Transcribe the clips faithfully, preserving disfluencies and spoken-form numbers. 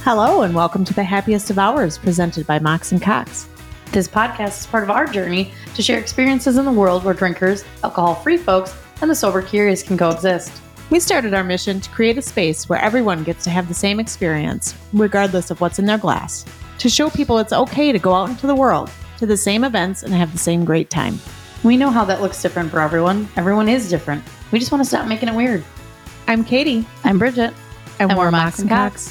Hello and welcome to the Happiest of Hours, presented by Mox and Cox. This podcast is part of our journey to share experiences in the world where drinkers, alcohol-free folks, and the sober curious can coexist. We started our mission to create a space where everyone gets to have the same experience, regardless of what's in their glass, to show people it's okay to go out into the world, to the same events, and have the same great time. We know how that looks different for everyone. Everyone is different. We just want to stop making it weird. I'm Katie. I'm Bridget. And, and we're, we're Mox and Cox.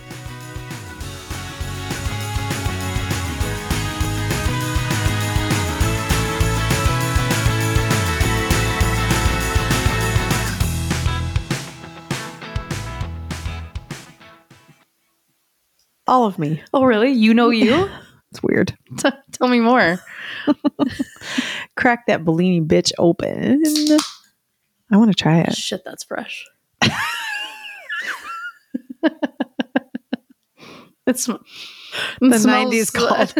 All of me. Oh, really? You know you? It's weird. Tell me more. Crack that Bellini bitch open. I want to try it. Shit, that's fresh. it's the it nineties called.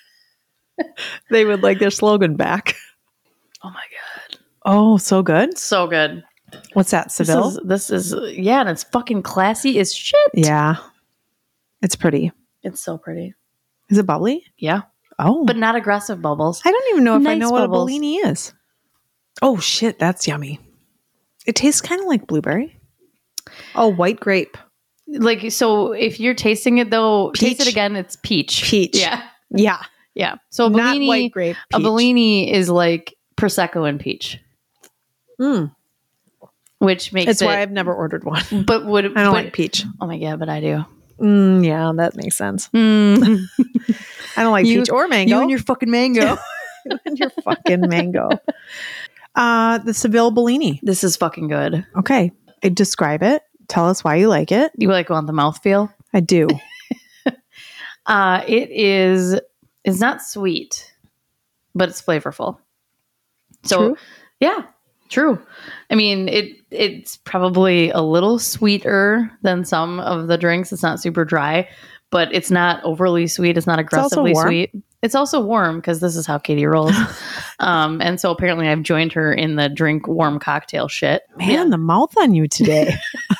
They would like their slogan back. Oh my god. Oh, so good. So good. What's that, Seville? This is, this is yeah, and it's fucking classy as shit. Yeah. It's pretty. It's so pretty. Is it bubbly? Yeah. Oh. But not aggressive bubbles. I don't even know if nice I know bubbles. what a Bellini is. Oh, shit. That's yummy. It tastes kind of like blueberry. Oh, white grape. Like, so if you're tasting it, though, Peach. taste it again, it's peach. Peach. Yeah. Yeah. Yeah. So a Not Bellini, white grape. a Peach. Bellini is like Prosecco and peach. Mm. Which makes That's it... why I've never ordered one. But would I don't but, like peach. Oh my God, but I do. Mm, yeah, that makes sense. Mm. I don't like you, peach or mango. You and your fucking mango. You and your fucking mango. Uh, the Seville Bellini. This is fucking good. Okay. I describe it. Tell us why you like it. You like want the mouthfeel? I do. uh, it is, it's not sweet, but it's flavorful. So, True. yeah, true. I mean, it it's probably a little sweeter than some of the drinks. It's not super dry, but it's not overly sweet. It's not aggressively it's sweet. It's also warm because this is how Katie rolls. um, and so apparently I've joined her in the drink warm cocktail shit. Man, Yeah. the mouth on you today.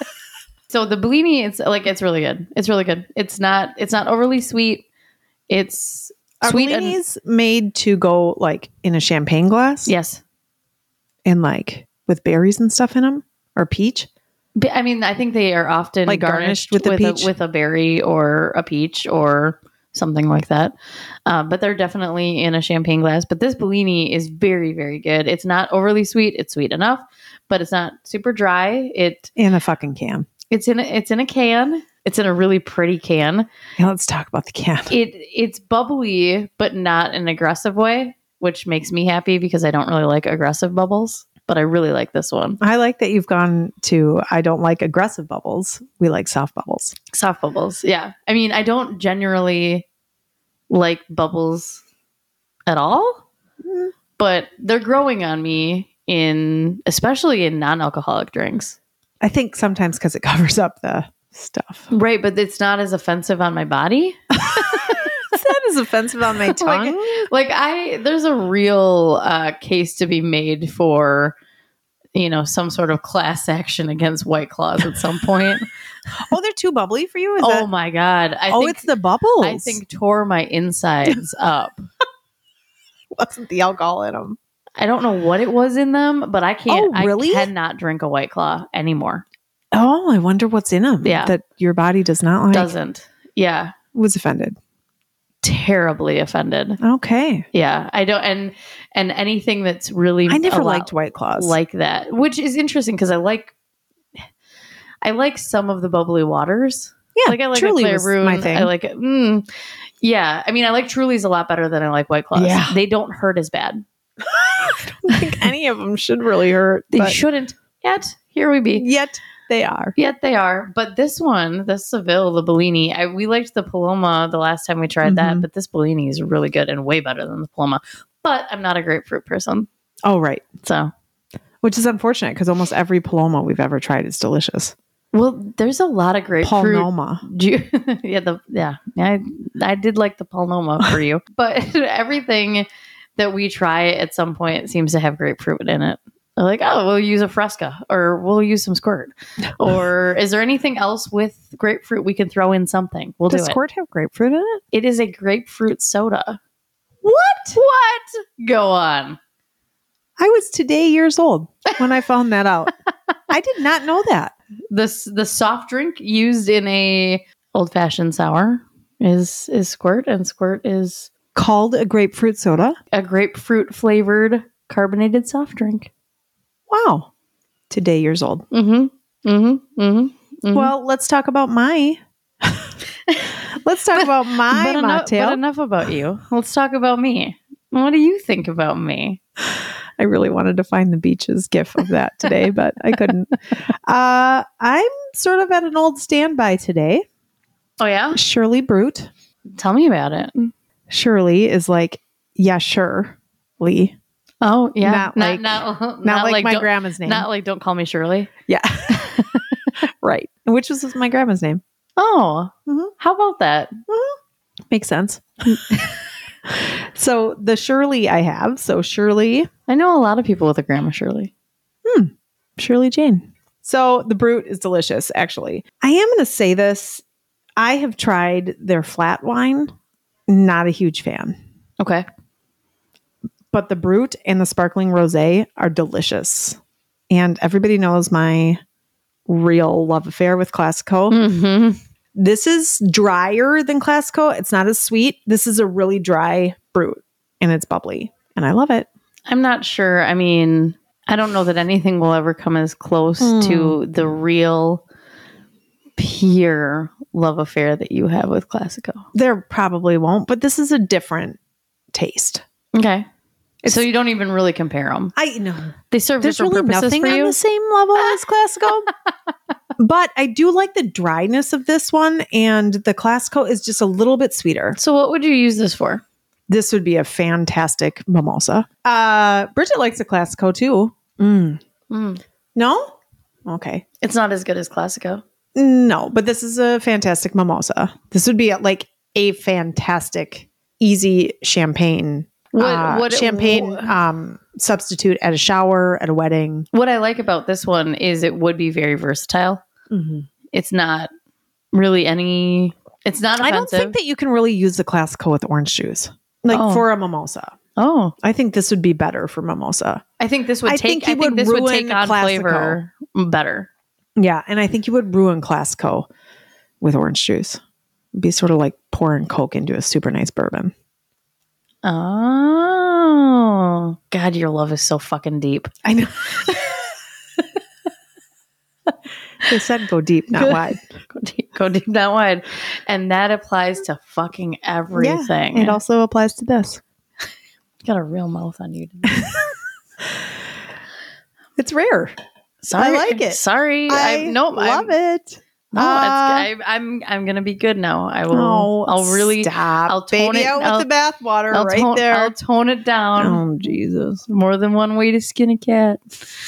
So the Bellini, it's like, it's really good. It's really good. It's not, it's not overly sweet. It's Are sweet. Bellinis made to go like in a champagne glass? Yes. And like with berries and stuff in them, or peach? But, I mean, I think they are often Like garnished, garnished with a with, peach? a, with a berry or a peach or something like that. Uh, but they're definitely in a champagne glass. But this Bellini is very, very good. It's not overly sweet. It's sweet enough, but it's not super dry. It In a fucking can. it's in a, it's in a can. It's in a really pretty can. Yeah, let's talk about the can. It it's bubbly, but not in an aggressive way, which makes me happy because I don't really like aggressive bubbles. But I really like this one. I like that you've gone to, I don't like aggressive bubbles. We like soft bubbles. Soft bubbles. Yeah. I mean, I don't generally like bubbles at all, Mm. but they're growing on me in, especially in non-alcoholic drinks. I think sometimes because it covers up the stuff. Right. But it's not as offensive on my body. That is offensive on my tongue. Like, like I, there's a real uh, case to be made for, you know, some sort of class action against White Claws at some point. Oh, they're too bubbly for you? Is oh that- my God. I oh, think, it's the bubbles. I think tore my insides up. Wasn't the alcohol in them? I don't know what it was in them, but I can't, Oh, really? I cannot drink a White Claw anymore. Oh, I wonder what's in them. Yeah. That your body does not like. Doesn't. Yeah. Was offended. Terribly offended. Okay. Yeah. I don't, and, and anything that's really, I never a lot liked White Claws. like that, which is interesting because I like, I like some of the bubbly waters. Yeah, Like I like Truly a Claire was Brune. my thing. I like it. Mm, yeah. I mean, I like Truly's a lot better than I like White Claws. Yeah. They don't hurt as bad. I don't think any of them should really hurt. They but shouldn't. Yet, here we be. Yet they are. Yet they are. But this one, the Seville, the Bellini, I, we liked the Paloma the last time we tried Mhm. that, but this Bellini is really good and way better than the Paloma. But I'm not a grapefruit person. Oh, right. So, Which is unfortunate because almost every Paloma we've ever tried is delicious. well, there's a lot of grapefruit. Paloma. Do you, yeah, the yeah, I I did like the Paloma for you, but everything that we try at some point seems to have grapefruit in it. They're like, oh, we'll use a Fresca or we'll use some Squirt. Or is there anything else with grapefruit we can throw in something? We'll Does do Squirt have grapefruit in it? it. It is a grapefruit soda. What? What? Go on. I was today years old when I found that out. I did not know that. This the soft drink used in a old fashioned sour is is Squirt, and Squirt is Called a grapefruit soda? a grapefruit flavored carbonated soft drink. Wow. Today years old. Mm-hmm. Mm-hmm. Mm-hmm. Mm-hmm. Well, let's talk about my... let's talk about my but enough, mocktail. but enough about you. Let's talk about me. What do you think about me? I really wanted to find the Beaches gif of that today, but I couldn't. Uh, I'm sort of at an old standby today. Oh, yeah? Shirley Brute. Tell me about it. Shirley is like, yeah, sure, Lee. Oh, yeah. Not like- not, not, Not, like, my don't- grandma's name. Not like, don't call me Shirley. yeah. Right. Which was my grandma's name. Oh, Mhm. how about that? Makes sense. So the Shirley I have. So Shirley, I know a lot of people with a grandma Shirley. Shirley Jane. So the Brute is delicious, actually. I am going to say this. I have tried their flat wine. Not a huge fan. Okay. But the Brute and the sparkling rosé are delicious. And everybody knows my real love affair with Classico. Mm-hmm. This is drier than Classico. It's not as sweet. This is a really dry Brute, and it's bubbly, and I love it. I'm not sure. I mean, I don't know that anything will ever come as close Mm. to the real pure love affair that you have with Classico. There probably won't, but this is a different taste. Okay. It's- so you don't even really compare them. I know. They serve There's different really purposes nothing for on you. the same level as Classico. But I do like the dryness of this one, and the Classico is just a little bit sweeter. So what would you use this for? This would be a fantastic mimosa. Uh, Bridget likes a Classico too. Mm. Mm. No? Okay. It's not as good as Classico. No, but this is a fantastic mimosa. This would be a, like a fantastic, easy champagne. What- uh, what- champagne wh- um, substitute at a shower, at a wedding. What I like about this one is it would be very versatile. Mm-hmm. It's not really any. It's not I offensive. don't think that you can really use the Classico with orange juice, like Oh. for a mimosa. Oh, I think this would be better for mimosa. I think this would I take. think you I think would this would take ruin on Classico. flavor better. Yeah, and I think you would ruin Classico with orange juice. It'd be sort of like pouring Coke into a super nice bourbon. Oh, God, your love is so fucking deep. I know. They said go deep, not Good. wide. Go deep, go deep, not wide, and that applies to fucking everything. Yeah, it also applies to this. got a real mouth on you today. It's rare. Sorry, I like it. Sorry, I, I, no, love I'm, it. No, Uh, it's, I, I'm I'm gonna be good now. I will. Oh, I'll really. stop. I'll tone Baby it- out I'll- with the bathwater I'll right tone, there. I'll tone it down. Oh, Jesus. More than one way to skin a cat.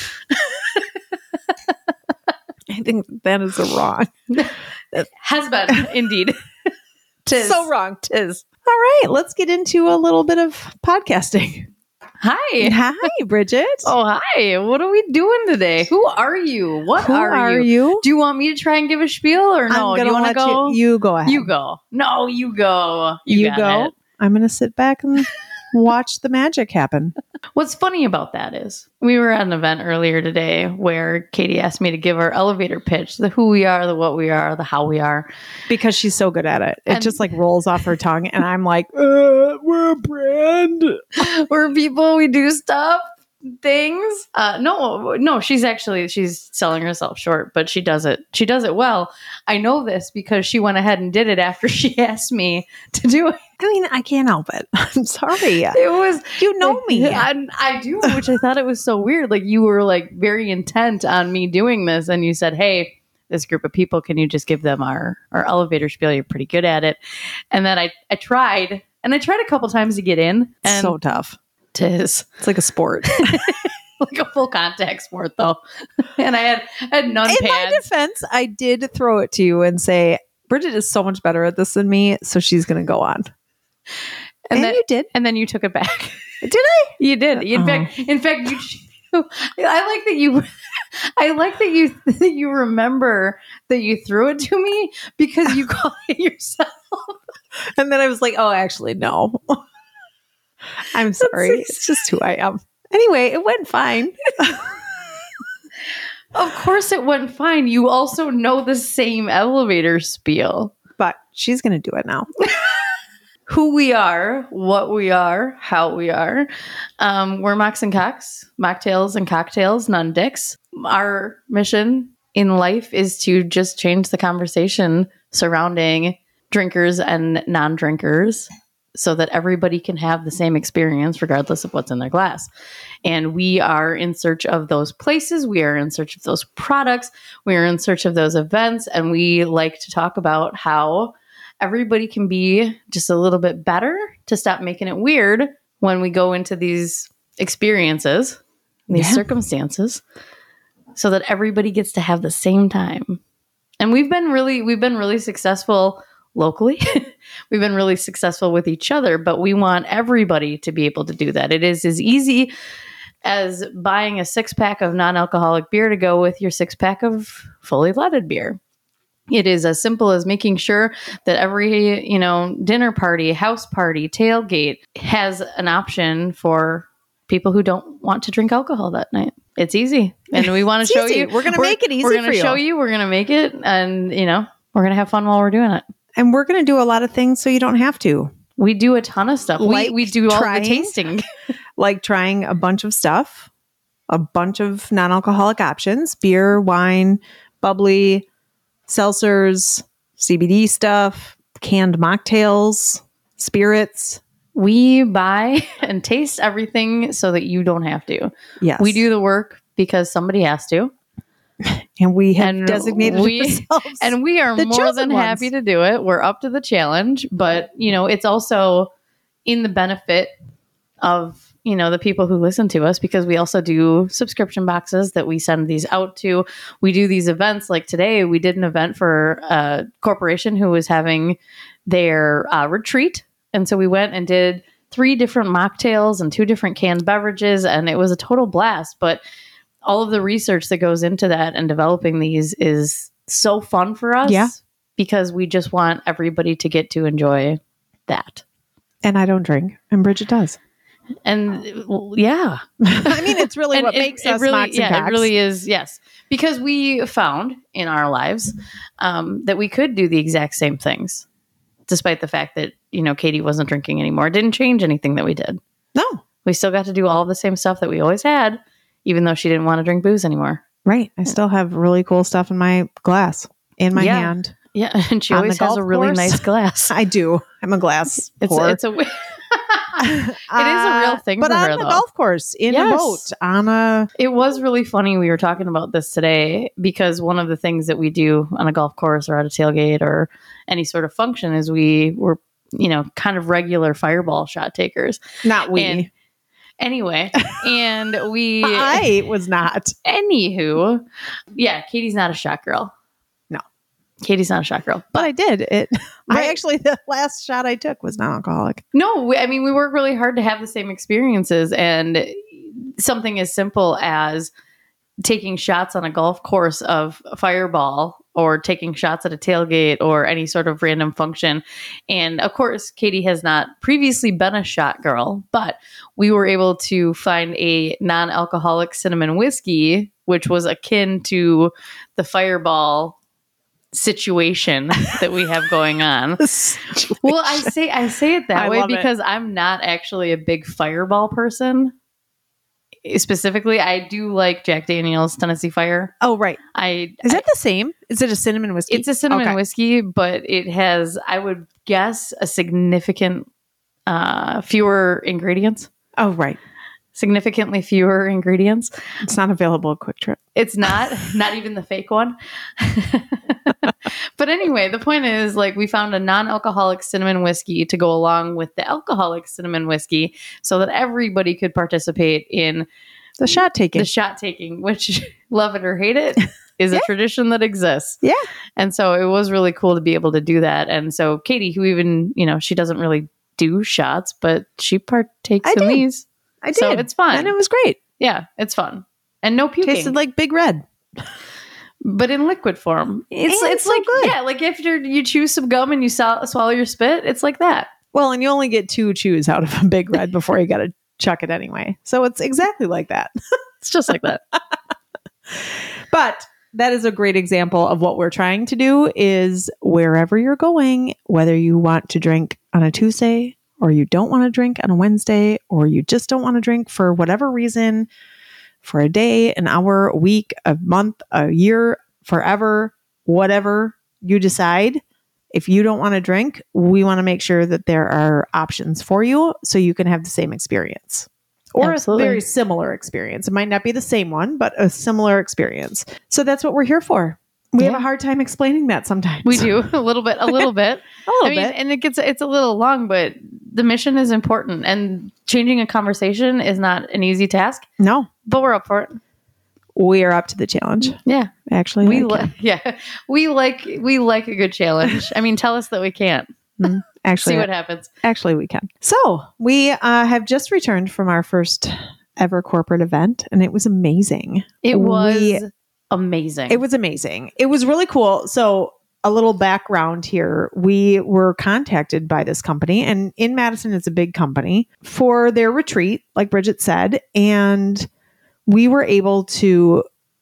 I think that is a wrong. Has been indeed. Tis. So wrong. Tis. All right, let's get into a little bit of podcasting. Hi. Hi, Bridget. Oh, hi. What are we doing today? Who are you? What Who are, are you? you? Do you want me to try and give a spiel or no? I'm Do gonna you want to let go? You, you go ahead. You go. No, you go. You, got go. it. I'm going to sit back and watch the magic happen. What's funny about that is we were at an event earlier today where Katie asked me to give our elevator pitch, the who we are, the what we are, the how we are. Because she's so good at it. It And- just like rolls off her tongue. And I'm like, uh, we're a brand. We're people, we do stuff, things. Uh, no, no, she's actually, she's selling herself short, but she does it. She does it well. I know this because she went ahead and did it after she asked me to do it. I mean, I can't help it. I'm sorry. It was, You know me. I, I do, which I thought it was so weird. Like you were like very intent on me doing this, and you said, "Hey, this group of people, can you just give them our our elevator spiel? You're pretty good at it." And then I I tried, and I tried a couple times to get in, and so tough. tis It's like a sport. like a full contact sport though. And I had I had none In my pads. defense, I did throw it to you and say, Bridget is so much better at this than me, so she's going to go on. And, And then you did. and then you took it back. Did I? You did. In Uh-huh. fact, in fact, you I like that you I like that you that you remember that you threw it to me because you caught it yourself. And then I was like, oh, actually, no. I'm sorry. It's just who I am. Anyway, it went fine. Of course it went fine. You also know the same elevator spiel. But she's going to do it now. Who we are, what we are, how we are. Um, we're Mox and Cox, mocktails and cocktails, none dicks. Our mission in life is to just change the conversation surrounding drinkers and non-drinkers so that everybody can have the same experience regardless of what's in their glass. And we are in search of those places. We are in search of those products. We are in search of those events. And we like to talk about how everybody can be just a little bit better to stop making it weird when we go into these experiences, these yeah. circumstances, so that everybody gets to have the same time. And we've been really, we've been really successful locally. We've been really successful with each other, but we want everybody to be able to do that. It is as easy as buying a six pack of non-alcoholic beer to go with your six pack of fully leaded beer. It is as simple as making sure that every, you know, dinner party, house party, tailgate has an option for people who don't want to drink alcohol that night. It's easy. And we want to show easy. you. We're going to make it easy We're going for to you. show you. We're going to make it. And, you know, we're going to have fun while we're doing it. And we're going to do a lot of things so you don't have to. We do a ton of stuff. Like we, we do all trying, the tasting. Like trying a bunch of stuff, a bunch of non-alcoholic options, beer, wine, bubbly, seltzers, C B D stuff, canned mocktails, spirits. We buy and taste everything so that you don't have to. Yes. We do the work because somebody has to. And we have and designated we, ourselves. And we are the more than ones. happy to do it. We're up to the challenge. But, you know, it's also in the benefit of, you know, the people who listen to us, because we also do subscription boxes that we send these out to. We do these events. Like today, we did an event for a corporation who was having their uh, retreat. And so we went and did three different mocktails and two different canned beverages. And it was a total blast. But all of the research that goes into that and developing these is so fun for us. Yeah. Because we just want everybody to get to enjoy that. And I don't drink. And Bridget does. And well, yeah. I mean, it's really what it, makes it us really, Mox and yeah, Cox. it really is. Yes. Because we found in our lives um, that we could do the exact same things, despite the fact that, you know, Katie wasn't drinking anymore. It didn't change anything that we did. No. We still got to do all the same stuff that we always had, even though she didn't want to drink booze anymore. Right. I still have really cool stuff in my glass, in my yeah. hand. Yeah. And she On always the has golf a really course. nice glass. I do. I'm a glass It's, whore. it's a it is a real thing but for on her, the though. golf course, in Yes. a boat, on a... It was really funny. We were talking about this today because one of the things that we do on a golf course or at a tailgate or any sort of function is we were, you know, kind of regular fireball shot takers. Not we. And anyway, and we... I was not. Anywho, yeah, Katie's not a shot girl. No. Katie's not a shot girl. But I did. It. Right. I actually, the last shot I took was non-alcoholic. No, we, I mean, we work really hard to have the same experiences, and something as simple as taking shots on a golf course of Fireball or taking shots at a tailgate or any sort of random function. And of course, Katie has not previously been a shot girl, but we were able to find a non-alcoholic cinnamon whiskey, which was akin to the Fireball situation that we have going on. Well, I say I say it that I way love because it. I'm not actually a big Fireball person. Specifically, I do like Jack Daniel's Tennessee Fire. Oh, right. I Is I, that the same? Is it a cinnamon whiskey? It's a cinnamon Okay. whiskey, but it has, I would guess, a significant uh, fewer ingredients. Oh, right. Significantly fewer ingredients. It's not available at Quick Trip. It's not, not even the fake one. But anyway, the point is, like, we found a non-alcoholic cinnamon whiskey to go along with the alcoholic cinnamon whiskey so that everybody could participate in The shot taking. the shot taking, which, love it or hate it, is Yeah. a tradition that exists. Yeah. And so it was really cool to be able to do that. And so Katie, who even, you know, she doesn't really do shots, but she partakes I in did. these. I did. So it's fun. And it was great. Yeah, it's fun. And no puking. Tasted like Big Red. But in liquid form. It's And it's so like, good. yeah, like if you're, you chew some gum and you sw- swallow your spit, it's like that. Well, and you only get two chews out of a Big Red before you got to chuck it anyway. So it's exactly like that. It's just like that. But that is a great example of what we're trying to do is wherever you're going, whether you want to drink on a Tuesday or you don't want to drink on a Wednesday, or you just don't want to drink for whatever reason, for a day, an hour, a week, a month, a year, forever, whatever you decide. If you don't want to drink, we want to make sure that there are options for you so you can have the same experience or Absolutely. a very similar experience. It might not be the same one, but a similar experience. So that's what we're here for. We Yeah. have a hard time explaining that sometimes. We do a little bit, a little bit. A little I mean, bit. and it gets, it's a little long, but the mission is important, and changing a conversation is not an easy task, No, but we're up for it. we are up to the challenge. Yeah. Actually, We I like, can. yeah, we like, we like a good challenge. I mean, tell us that we can't. Mm, actually, See what happens. Actually, we can. So we uh, have just returned from our first ever corporate event, and it was amazing. It was We- amazing. It was amazing. It was really cool. So a little background here. We were contacted by this company, and in Madison, it's a big company, for their retreat, like Bridget said. And we were able to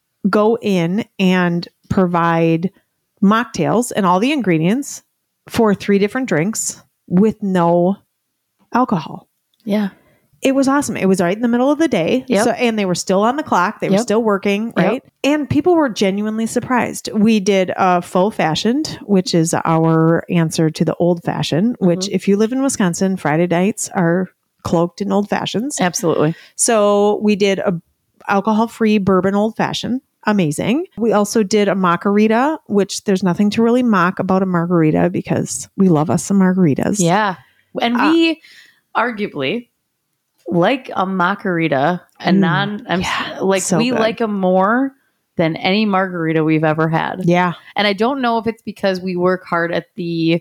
go in and provide mocktails and all the ingredients for three different drinks with no alcohol. yeah. It was awesome. It was right in the middle of the day. Yep. So, and they were still on the clock. They were Yep. still working, right? And people were genuinely surprised. We did a faux fashioned, which is our answer to the old fashioned, which Mhm. if you live in Wisconsin, Friday nights are cloaked in old fashions. Absolutely. So we did a alcohol-free bourbon old fashioned. Amazing. We also did a margarita, which there's nothing to really mock about a margarita because we love us some margaritas. Yeah. And Uh, we arguably like a margarita, a Mm, non, I'm yeah, like, so we good. like them more than any margarita we've ever had. Yeah. And I don't know if it's because we work hard at the,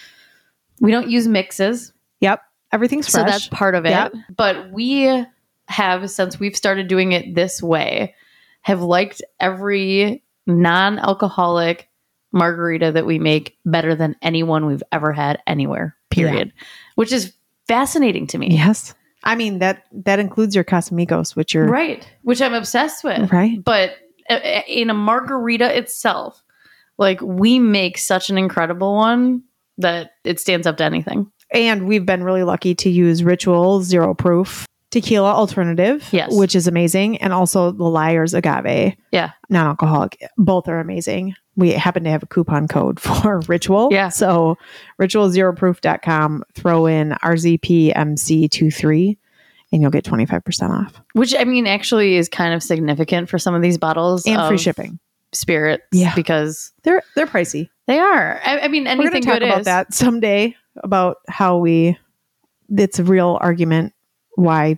we don't use mixes. Yep. Everything's So fresh. that's part of it. Yep. But we have, since we've started doing it this way, have liked every non-alcoholic margarita that we make better than anyone we've ever had anywhere, period. Which is fascinating to me. Yes. I mean, that that includes your Casamigos, which you're Right. Which I'm obsessed with. right. But uh, in a margarita itself, like, we make such an incredible one that it stands up to anything. And we've been really lucky to use Ritual Zero Proof Tequila Alternative, Yes. which is amazing. And also the Liars Agave, Yeah. non-alcoholic. Both are amazing. We happen to have a coupon code for Ritual. Yeah. So ritual zero proof dot com, throw in R Z P M C twenty-three and you'll get twenty-five percent off. Which, I mean, actually is kind of significant for some of these bottles. And free of shipping. Spirits. Yeah. Because They're they're pricey. they are. I, I mean, We're going anything to talk good about is. that someday, about how we, it's a real argument why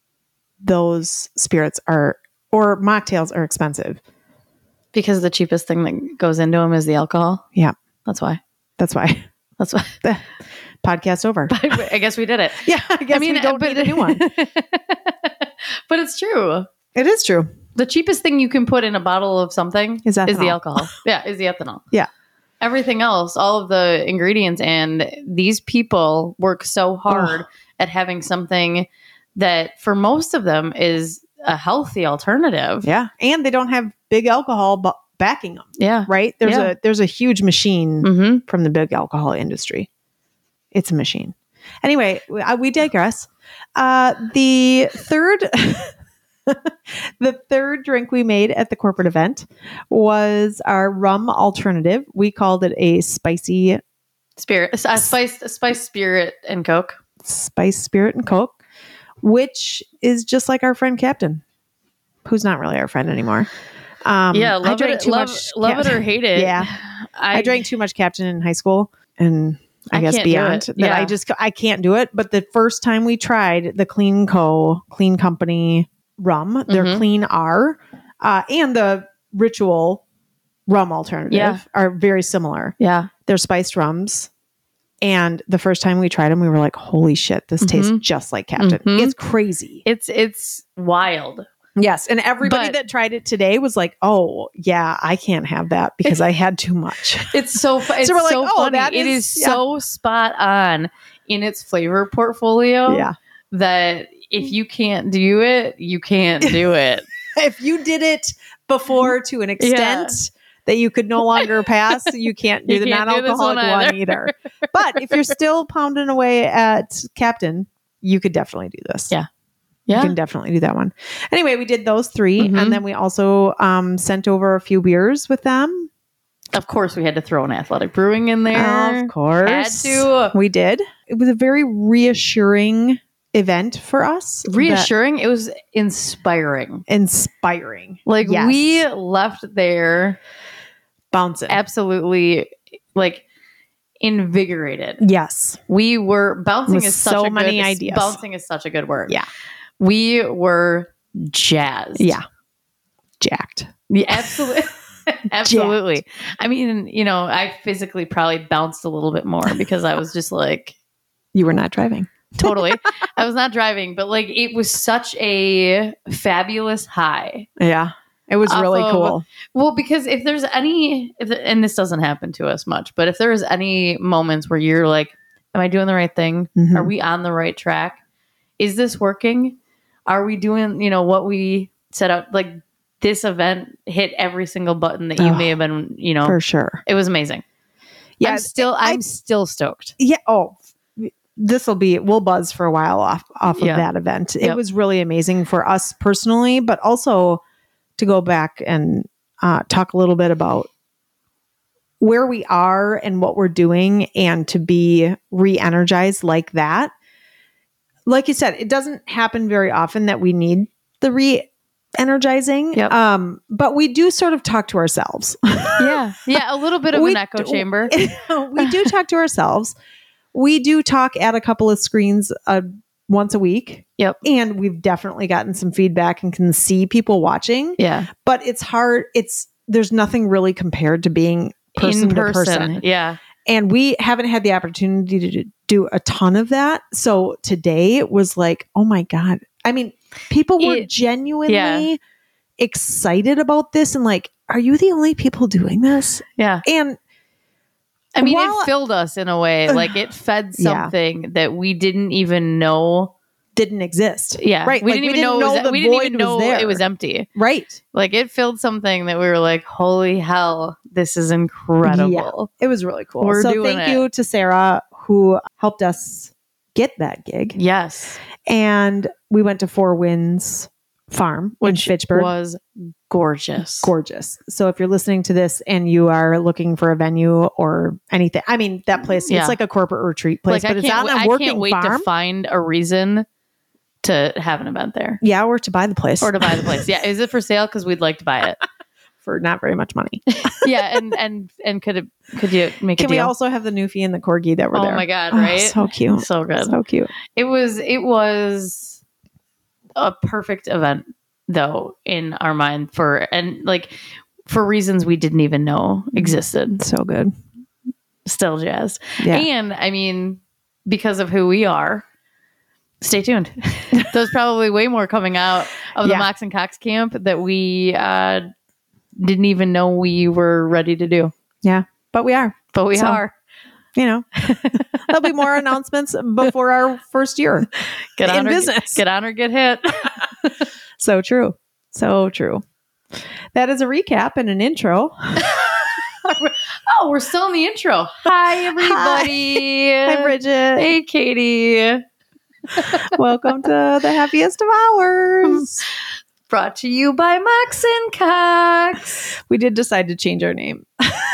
those spirits are, or mocktails are expensive. Because the cheapest thing that goes into them is the alcohol. Yeah. That's why. That's why. That's why. Podcast over. I guess we did it. Yeah, I guess we don't but, need a new one. But it's true. It is true. The cheapest thing you can put in a bottle of something Is is the ethanol. alcohol. Yeah, is the ethanol. Yeah. Everything else, all of the ingredients, and these people work so hard Oh. at having something that for most of them is a healthy alternative. Yeah, and they don't have big alcohol bu- backing them, Yeah. right? There's Yeah. a there's a huge machine Mm-hmm. from the big alcohol industry. It's a machine. Anyway, we, uh, we digress. Uh, the third. The third drink we made at the corporate event was our rum alternative. We called it a spicy Spirit, a spice, a spice spirit and Coke. spice spirit and Coke, which is just like our friend Captain, who's not really our friend anymore. Um, yeah, I love drank it, too love, much. love Cap- it or hate it. Yeah. I, I drank too much Captain in high school, and I, I guess can't do beyond it. that, Yeah. I just I can't do it. But the first time we tried the Clean Co. Clean Company rum, their Mhm. Clean R, uh, and the Ritual rum alternative Yeah. are very similar. Yeah. They're spiced rums. And the first time we tried them, we were like, holy shit, this tastes Mhm. just like Captain. Mhm. It's crazy. It's it's wild. Yes. And everybody But- that tried it today was like, oh, yeah, I can't have that because I had too much. It's so fu- it's we're like, so oh, funny. that It is- is yeah. so spot on in its flavor portfolio Yeah. that if you can't do it, you can't do it. If you did it before to an extent that you could no longer pass, you can't do You the can't do this non-alcoholic one one either. either. But if you're still pounding away at Captain, you could definitely do this. Yeah. You Yeah. can definitely do that one. Anyway, we did those three. Mhm. And then we also um, sent over a few beers with them. Of course, we had to throw an Athletic Brewing in there. Of course. Had to. We did. It was a very reassuring event for us. Reassuring. It was inspiring. That- inspiring. Like Yes. we left there Bouncing. absolutely like invigorated. Yes. We were bouncing With is such so a many good, ideas. Bouncing is such a good word. Yeah. We were jazzed. Yeah. Jacked. Yeah, absolutely. Absolutely. I mean, you know, I physically probably bounced a little bit more because I was just like, You were not driving. totally. I was not driving, but like it was such a fabulous high. Yeah. It was Off really of- cool. Well, because if there's any, if, and this doesn't happen to us much, but if there is any moments where you're like, am I doing the right thing? Mhm. Are we on the right track? Is this working? Are we doing, you know, what we set out? Like this event hit every single button that you Oh, may have been, you know, For sure. it was amazing. Yeah. I'm still, I'm I- still stoked. Yeah. Oh, this will be, we'll buzz for a while off, off of Yeah. that event. It Yep. was really amazing for us personally, but also to go back and uh, talk a little bit about where we are and what we're doing and to be re-energized like that. Like you said, it doesn't happen very often that we need the re-energizing. Yep. Um, but we do sort of talk to ourselves. Yeah. Yeah. A little bit of We an echo do- chamber. we do talk to ourselves. We do talk at a couple of screens uh, once a week. Yep. And we've definitely gotten some feedback and can see people watching, Yeah. but it's hard. It's, there's nothing really compared to being person In to person. person. Yeah. And we haven't had the opportunity to do a ton of that. So today it was like, oh my God. I mean, people were It- genuinely yeah. excited about this and like, are you the only people doing this? Yeah. And I mean, While- it filled us in a way. Like it fed Yeah. something that we didn't even know. didn't exist. Yeah. Right. We Like, didn't even know, it was, the we didn't even void know was there. it was empty. Right. Like it filled something that we were like, holy hell, this is incredible. It was really cool. We're so doing thank it. you to Sarah who helped us get that gig. Yes. And we went to Four Winds Farm Which in Fitchburg. was gorgeous. Gorgeous. So if you're listening to this and you are looking for a venue or anything, I mean, that place, Yeah. it's like a corporate retreat place, Like, but I it's can't, on wa- a I working can't wait farm. to find a reason to have an event there yeah, or to buy the place or to buy the place. Yeah. Is it for sale? Because we'd like to buy it. for not very much money. Yeah. And, and, and could it, could you make Can a we deal? also have the Newfie and the Corgi that were Oh there? my God, Oh, right? so cute. So good. So cute. It was it was a perfect event though in our mind for and like for reasons we didn't even know existed. So good. Still jazzed. Yeah. And I mean, because of who we are, stay tuned. There's probably way more coming out of the Yeah. Mox and Cox camp that we uh, didn't even know we were ready to do. Yeah. But we are. But we So- are. You know, there'll be more announcements before our first year Get on in or business. get on or get hit. So true. So true. That is a recap and an intro. Oh, we're still in the intro. Hi, everybody. Hi, Bridget. Hey, Katie. Welcome to the happiest of hours. Brought to you by Mox and Cox. We did decide to change our name.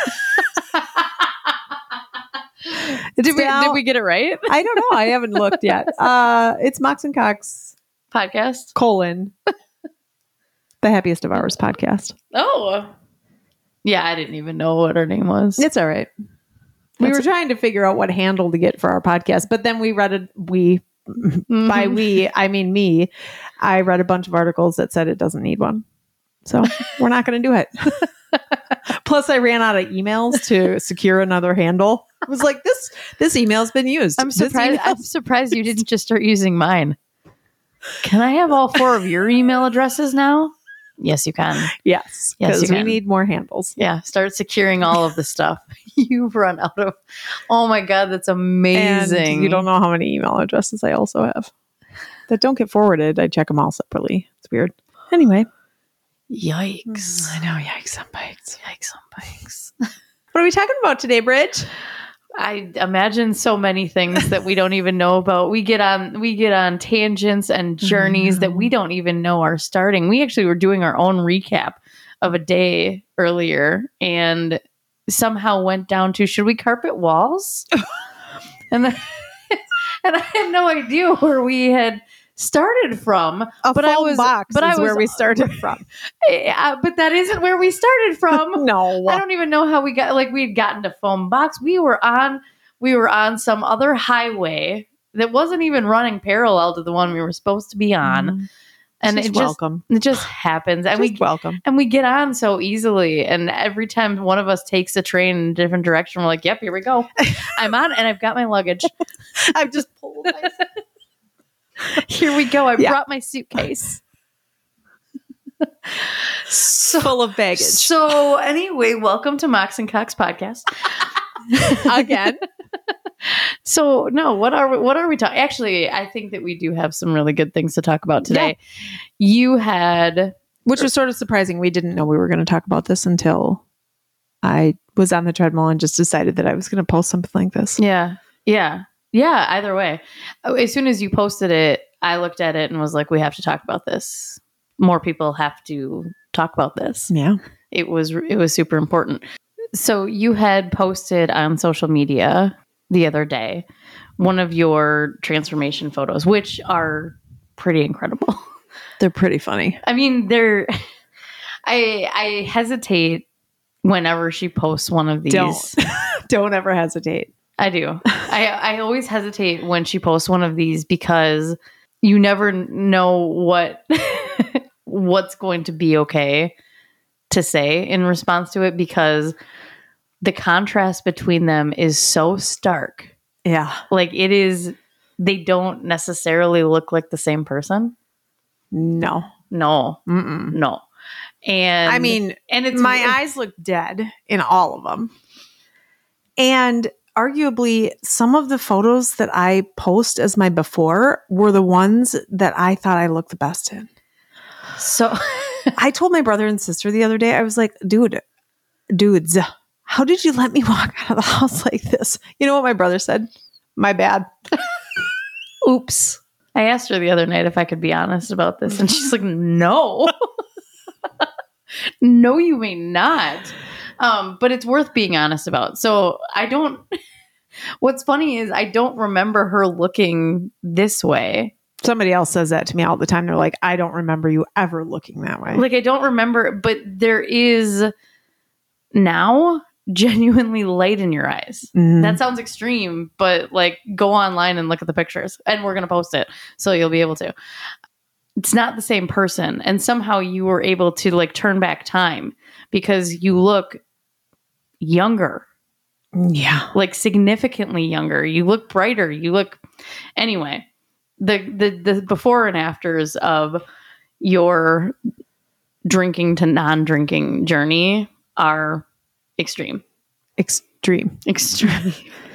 It's Did we, now- did we get it right? I don't know. I haven't looked yet. Uh, it's Mox and Cox Podcast. colon the happiest of hours podcast. Oh. Yeah, I didn't even know what her name was. It's all right. We That's- were trying to figure out what handle to get for our podcast, but then we read it. We Mhm. by we, I mean me. I read a bunch of articles that said it doesn't need one, so we're not going to do it. Plus, I ran out of emails to secure another handle. I was like, this this email's been used. I'm This surprised. I'm email's- surprised you didn't just start using mine. Can I have all four of your email addresses now? Yes, you can. Yes, Yes, you because we can. need more handles. Yeah, start securing all of the stuff. You've run out of. Oh my God, that's amazing. And you don't know how many email addresses I also have that don't get forwarded. I check them all separately. It's weird. Anyway. Yikes. I know. Yikes on bikes. Yikes on bikes. What are we talking about today, Bridge? I imagine so many things that we don't even know about. We get on we get on tangents and journeys that we don't even know are starting. We actually were doing our own recap of a day earlier and somehow went down to, should we carpet walls? and then, and I had no idea where we had started from. A but foam I was, box but is I was, where we started from. Yeah, but that isn't where we started from. No. I don't even know how we got, like we had gotten to foam box. We were on, we were on some other highway that wasn't even running parallel to the one we were supposed to be on. Mm. And Just it just, welcome. it just happens. And Just we, welcome. and we get on so easily. And every time one of us takes a train in a different direction, we're like, yep, here we go. I'm on and I've got my luggage. I've just pulled myself. Here we go. I Yeah. brought my suitcase. So, Full of baggage. so anyway, welcome to Mox and Cox podcast. Again. So no, what are we, what are we talking? Actually, I think that we do have some really good things to talk about today. You had, Which was sort of surprising. We didn't know we were going to talk about this until I was on the treadmill and just decided that I was going to post something like this. yeah, yeah, yeah. Either way, as soon as you posted it, I looked at it and was like, we have to talk about this. More people have to talk about this. Yeah. It was it was super important. So you had posted on social media the other day one of your transformation photos, which are pretty incredible. They're pretty funny. I mean, they're I I hesitate whenever she posts one of these. Don't. Don't ever hesitate. I do. I I always hesitate when she posts one of these because you never know what what's going to be okay to say in response to it, because the contrast between them is so stark. Yeah. Like it is, they don't necessarily look like the same person. No. No, Mm-mm. no. And I mean, and it's my eyes look dead in all of them. And arguably, some of the photos that I post as my before were the ones that I thought I looked the best in. So I told my brother and sister the other day, I was like, dude, dudes, how did you let me walk out of the house like this? You know what my brother said? My bad. oops. I asked her the other night if I could be honest about this, and she's like, no. No, you may not. Um, but it's worth being honest about. So I don't, what's funny is I don't remember her looking this way. Somebody else says that to me all the time. They're like, I don't remember you ever looking that way. Like, I don't remember, but there is now genuinely light in your eyes. Mhm. That sounds extreme, but like, go online and look at the pictures, and we're going to post it so you'll be able to. It's not the same person. And somehow you were able to like turn back time because you look younger. Yeah. Like significantly younger. You look brighter. You look, anyway, the, the, the before and afters of your drinking to non-drinking journey are extreme. Extreme. Extreme.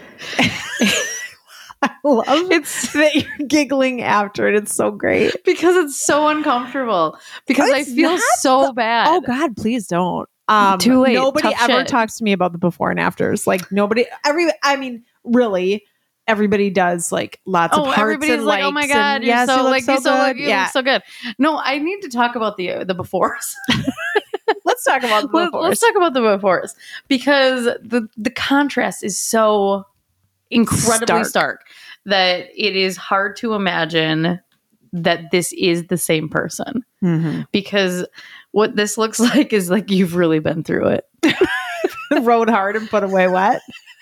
I love it's that you're giggling after it. It's so great. Because it's so uncomfortable. Because It's I feel not so the- bad. Oh God, please don't. Um, Too late. Nobody Tough ever shit. talks to me about the before and afters. Like nobody, every, I mean, really, everybody does like lots Oh, of hearts everybody's and like, "Oh my likes god, and, you're yes, so you look like so you so good." look, you yeah, look so good." No, I need to talk about the the befores. let's talk about the Let, befores. let's talk about the befores because the the contrast is so incredibly Stark. stark. That it is hard to imagine that this is the same person, Mhm. because what this looks like is like you've really been through it. Rode hard and put away wet.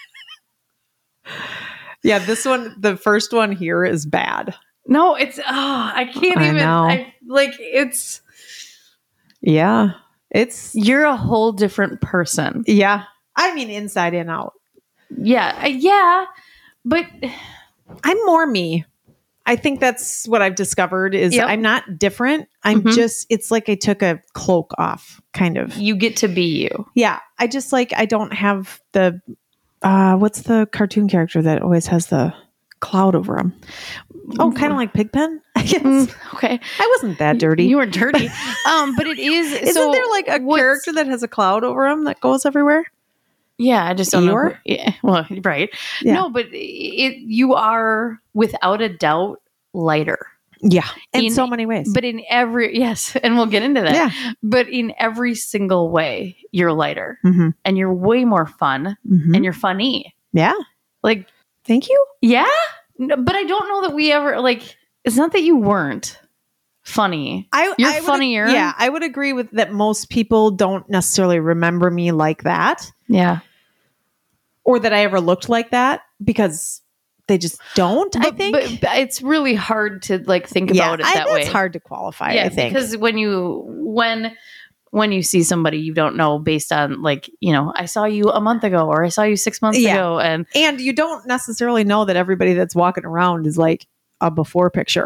Yeah, this one, the first one here is bad. No, it's oh, I can't I even. know. I like it's. Yeah, it's You're a whole different person. yeah. I mean, inside and out. Yeah, uh, yeah, but I'm more me. I think that's what I've discovered is Yep. I'm not different. I'm Mhm. just, it's like I took a cloak off, kind of. You get to be you. Yeah. I just like, I don't have the, uh, what's the cartoon character that always has the cloud over him? Oh, kind of like Pigpen, I guess. Mm, okay. I wasn't that dirty. You were dirty. um, but it is. Isn't so there like a what's- character that has a cloud over him that goes everywhere? Yeah, I just don't know. Eeyore? who- Yeah, well, right. Yeah. No, but it you are without a doubt lighter. Yeah. In, In- so many ways. But in every yes, and we'll get into that. Yeah. But in every single way, you're lighter, Mm-hmm. and you're way more fun, Mm-hmm. and you're funny. Yeah. Like, Thank you. yeah, no, but I don't know that we ever like. It's not that you weren't funny. I, You're I would- funnier. Yeah. I would agree with that. Most people don't necessarily remember me like that, Yeah, or that I ever looked like that, because they just don't, I But- think. but, but it's really hard to like think about it I- that way. It's hard to qualify, yeah, I think. because when you when when you see somebody you don't know based on like, you know, I saw you a month ago or I saw you six months Yeah. ago, and And you don't necessarily know that everybody that's walking around is like a before picture.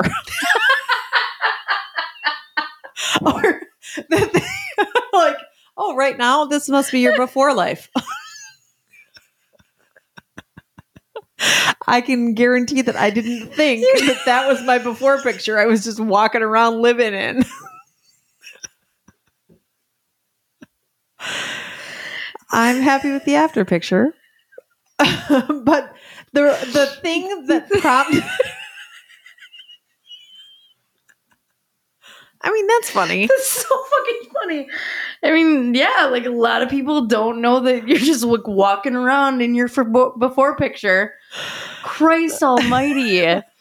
Or that they- like, oh, right now, this must be your before life. I can guarantee that I didn't think that that was my before picture. I was just walking around living in. I'm happy with the after picture. But the the thing that prompted I mean, that's funny. it's so fucking funny. I mean, yeah, like a lot of people don't know that you're just like walking around in your for- before picture. Christ almighty.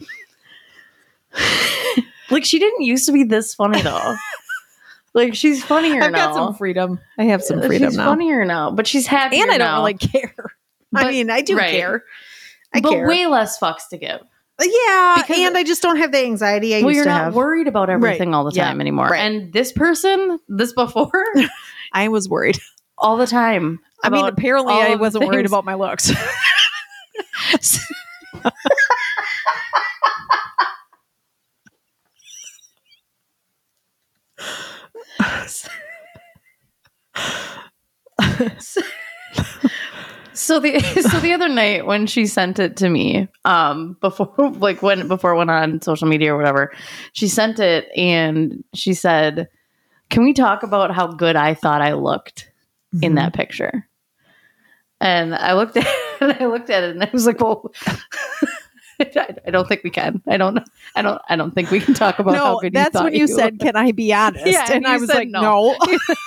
Like, she didn't used to be this funny though. Like, she's funnier I've now. got some freedom. I have some freedom she's now. funnier now, but she's happier And I don't now. really care. I But- mean, I do right. care. I but care. way less fucks to give. Yeah, Because- and I just don't have the anxiety I Well, used you're to not have. worried about everything all the Yeah. time anymore. Right. And this person, this before, I was worried. all the time. I mean, about apparently all I of the wasn't worried things. about my looks. So the so the other night when she sent it to me, um, before like when before it went on social media or whatever, she sent it and she said, "Can we talk about how good I thought I looked in that picture?" And I looked at it, I looked at it and I was like, "Well, I, I don't think we can. I don't. I don't. I don't think we can talk about how No, good that's you thought when you, you said, looked." "Can I be honest?" Yeah, and and I you was said like, no. "No."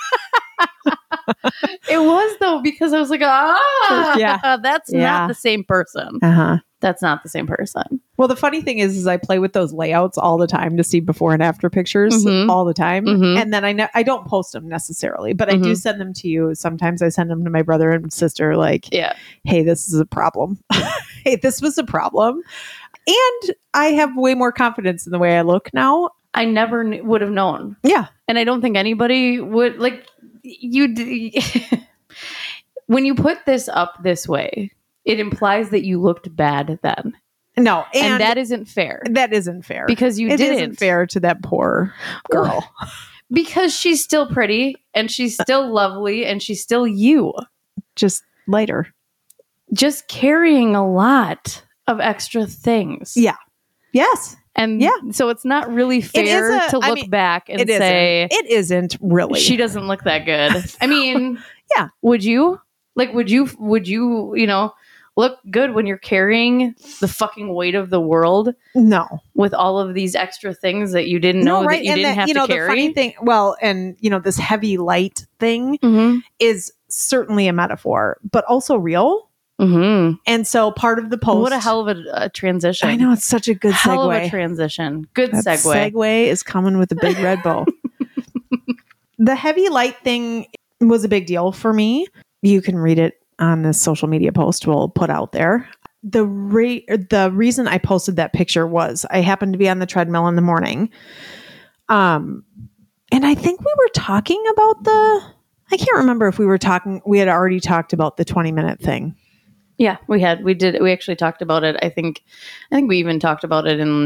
It was though, because I was like, ah, Yeah. that's Yeah. not the same person. Uh-huh. That's not the same person. Well, the funny thing is, is I play with those layouts all the time to see before and after pictures Mhm. all the time, Mhm. and then I ne- I don't post them necessarily, but I do Mhm. send them to you. Sometimes I send them to my brother and sister, like, Yeah. "Hey, this is a problem. Hey, this was a problem," and I have way more confidence in the way I look now. I never kn- would have known. Yeah, And I don't think anybody would like you. D- when you put this up this way, it implies that you looked bad then. no, And, and, that isn't fair that isn't fair because you It didn't. isn't fair to that poor girl. Because she's still pretty and she's still lovely and she's still you. Just later. Just carrying a lot of extra things. Yeah. Yes. And Yeah. so it's not really fair is a- to I look mean, back and It say, isn't. It isn't really. she doesn't look that good. I mean, Yeah. Would you? Like, would you, would you, you know, look good when you're carrying the fucking weight of the world No. with all of these extra things that you didn't know that you and didn't that, have you know, to the funny carry? thing, well, and you know, this heavy light thing Mm-hmm. is certainly a metaphor, but also real. Mm-hmm. And so part of the post. What a hell of a, a transition. I know, it's such a good Hell of a segue. transition. Good That segue. segue is coming with a big red bow. The heavy light thing was a big deal for me. You can read it on this social media post we'll put out there. The re- the reason I posted that picture was I happened to be on the treadmill in the morning. Um, and I think we were talking about the, I can't remember if we were talking, we had already talked about the twenty minute thing. Yeah, we had. We did. We actually talked about it. I think, I think we even talked about it in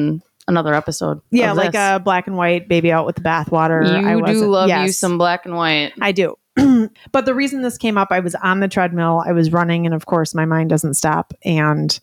another episode. Yeah, of like this. a black and white baby out with the bathwater. You I do wasn't- love you yes, some black and white. I do. But the reason this came up, I was on the treadmill, I was running, and of course my mind doesn't stop. And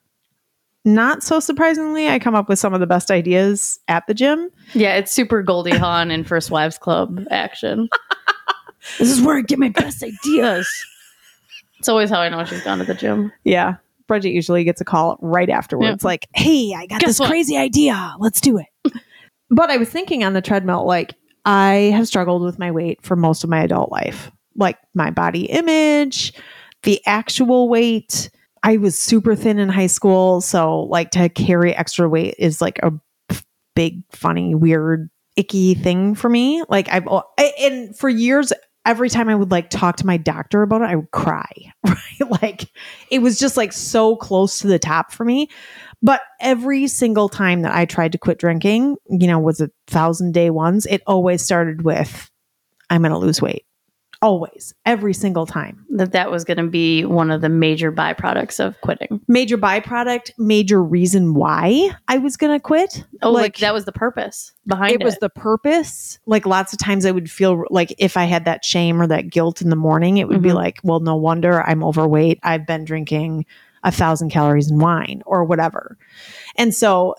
not so surprisingly, I come up with some of the best ideas at the gym. Yeah, it's super Goldie Hawn and First Wives Club action. This is where I get my best ideas. It's always how I know she's gone to the gym. Yeah. Bridget usually gets a call right afterwards, Yeah. like, hey, I got Guess this what? crazy idea. Let's do it. But I was thinking on the treadmill, like, I have struggled with my weight for most of my adult life, like my body image, the actual weight. I was super thin in high school. So, like, to carry extra weight is like a big, funny, weird, icky thing for me. Like, I've, and for years, every time I would like talk to my doctor about it, I would cry, right? Like, it was just like so close to the top for me. But every single time that I tried to quit drinking, you know, was a thousand day ones, it always started with, I'm going to lose weight. Always. Every single time. That that was going to be one of the major byproducts of quitting. Major byproduct, major reason why I was going to quit. Oh, like, that was the purpose behind it. It was the purpose. Like, lots of times I would feel like if I had that shame or that guilt in the morning, it would be Mhm. like, well, no wonder I'm overweight. I've been drinking a thousand calories in wine or whatever. And so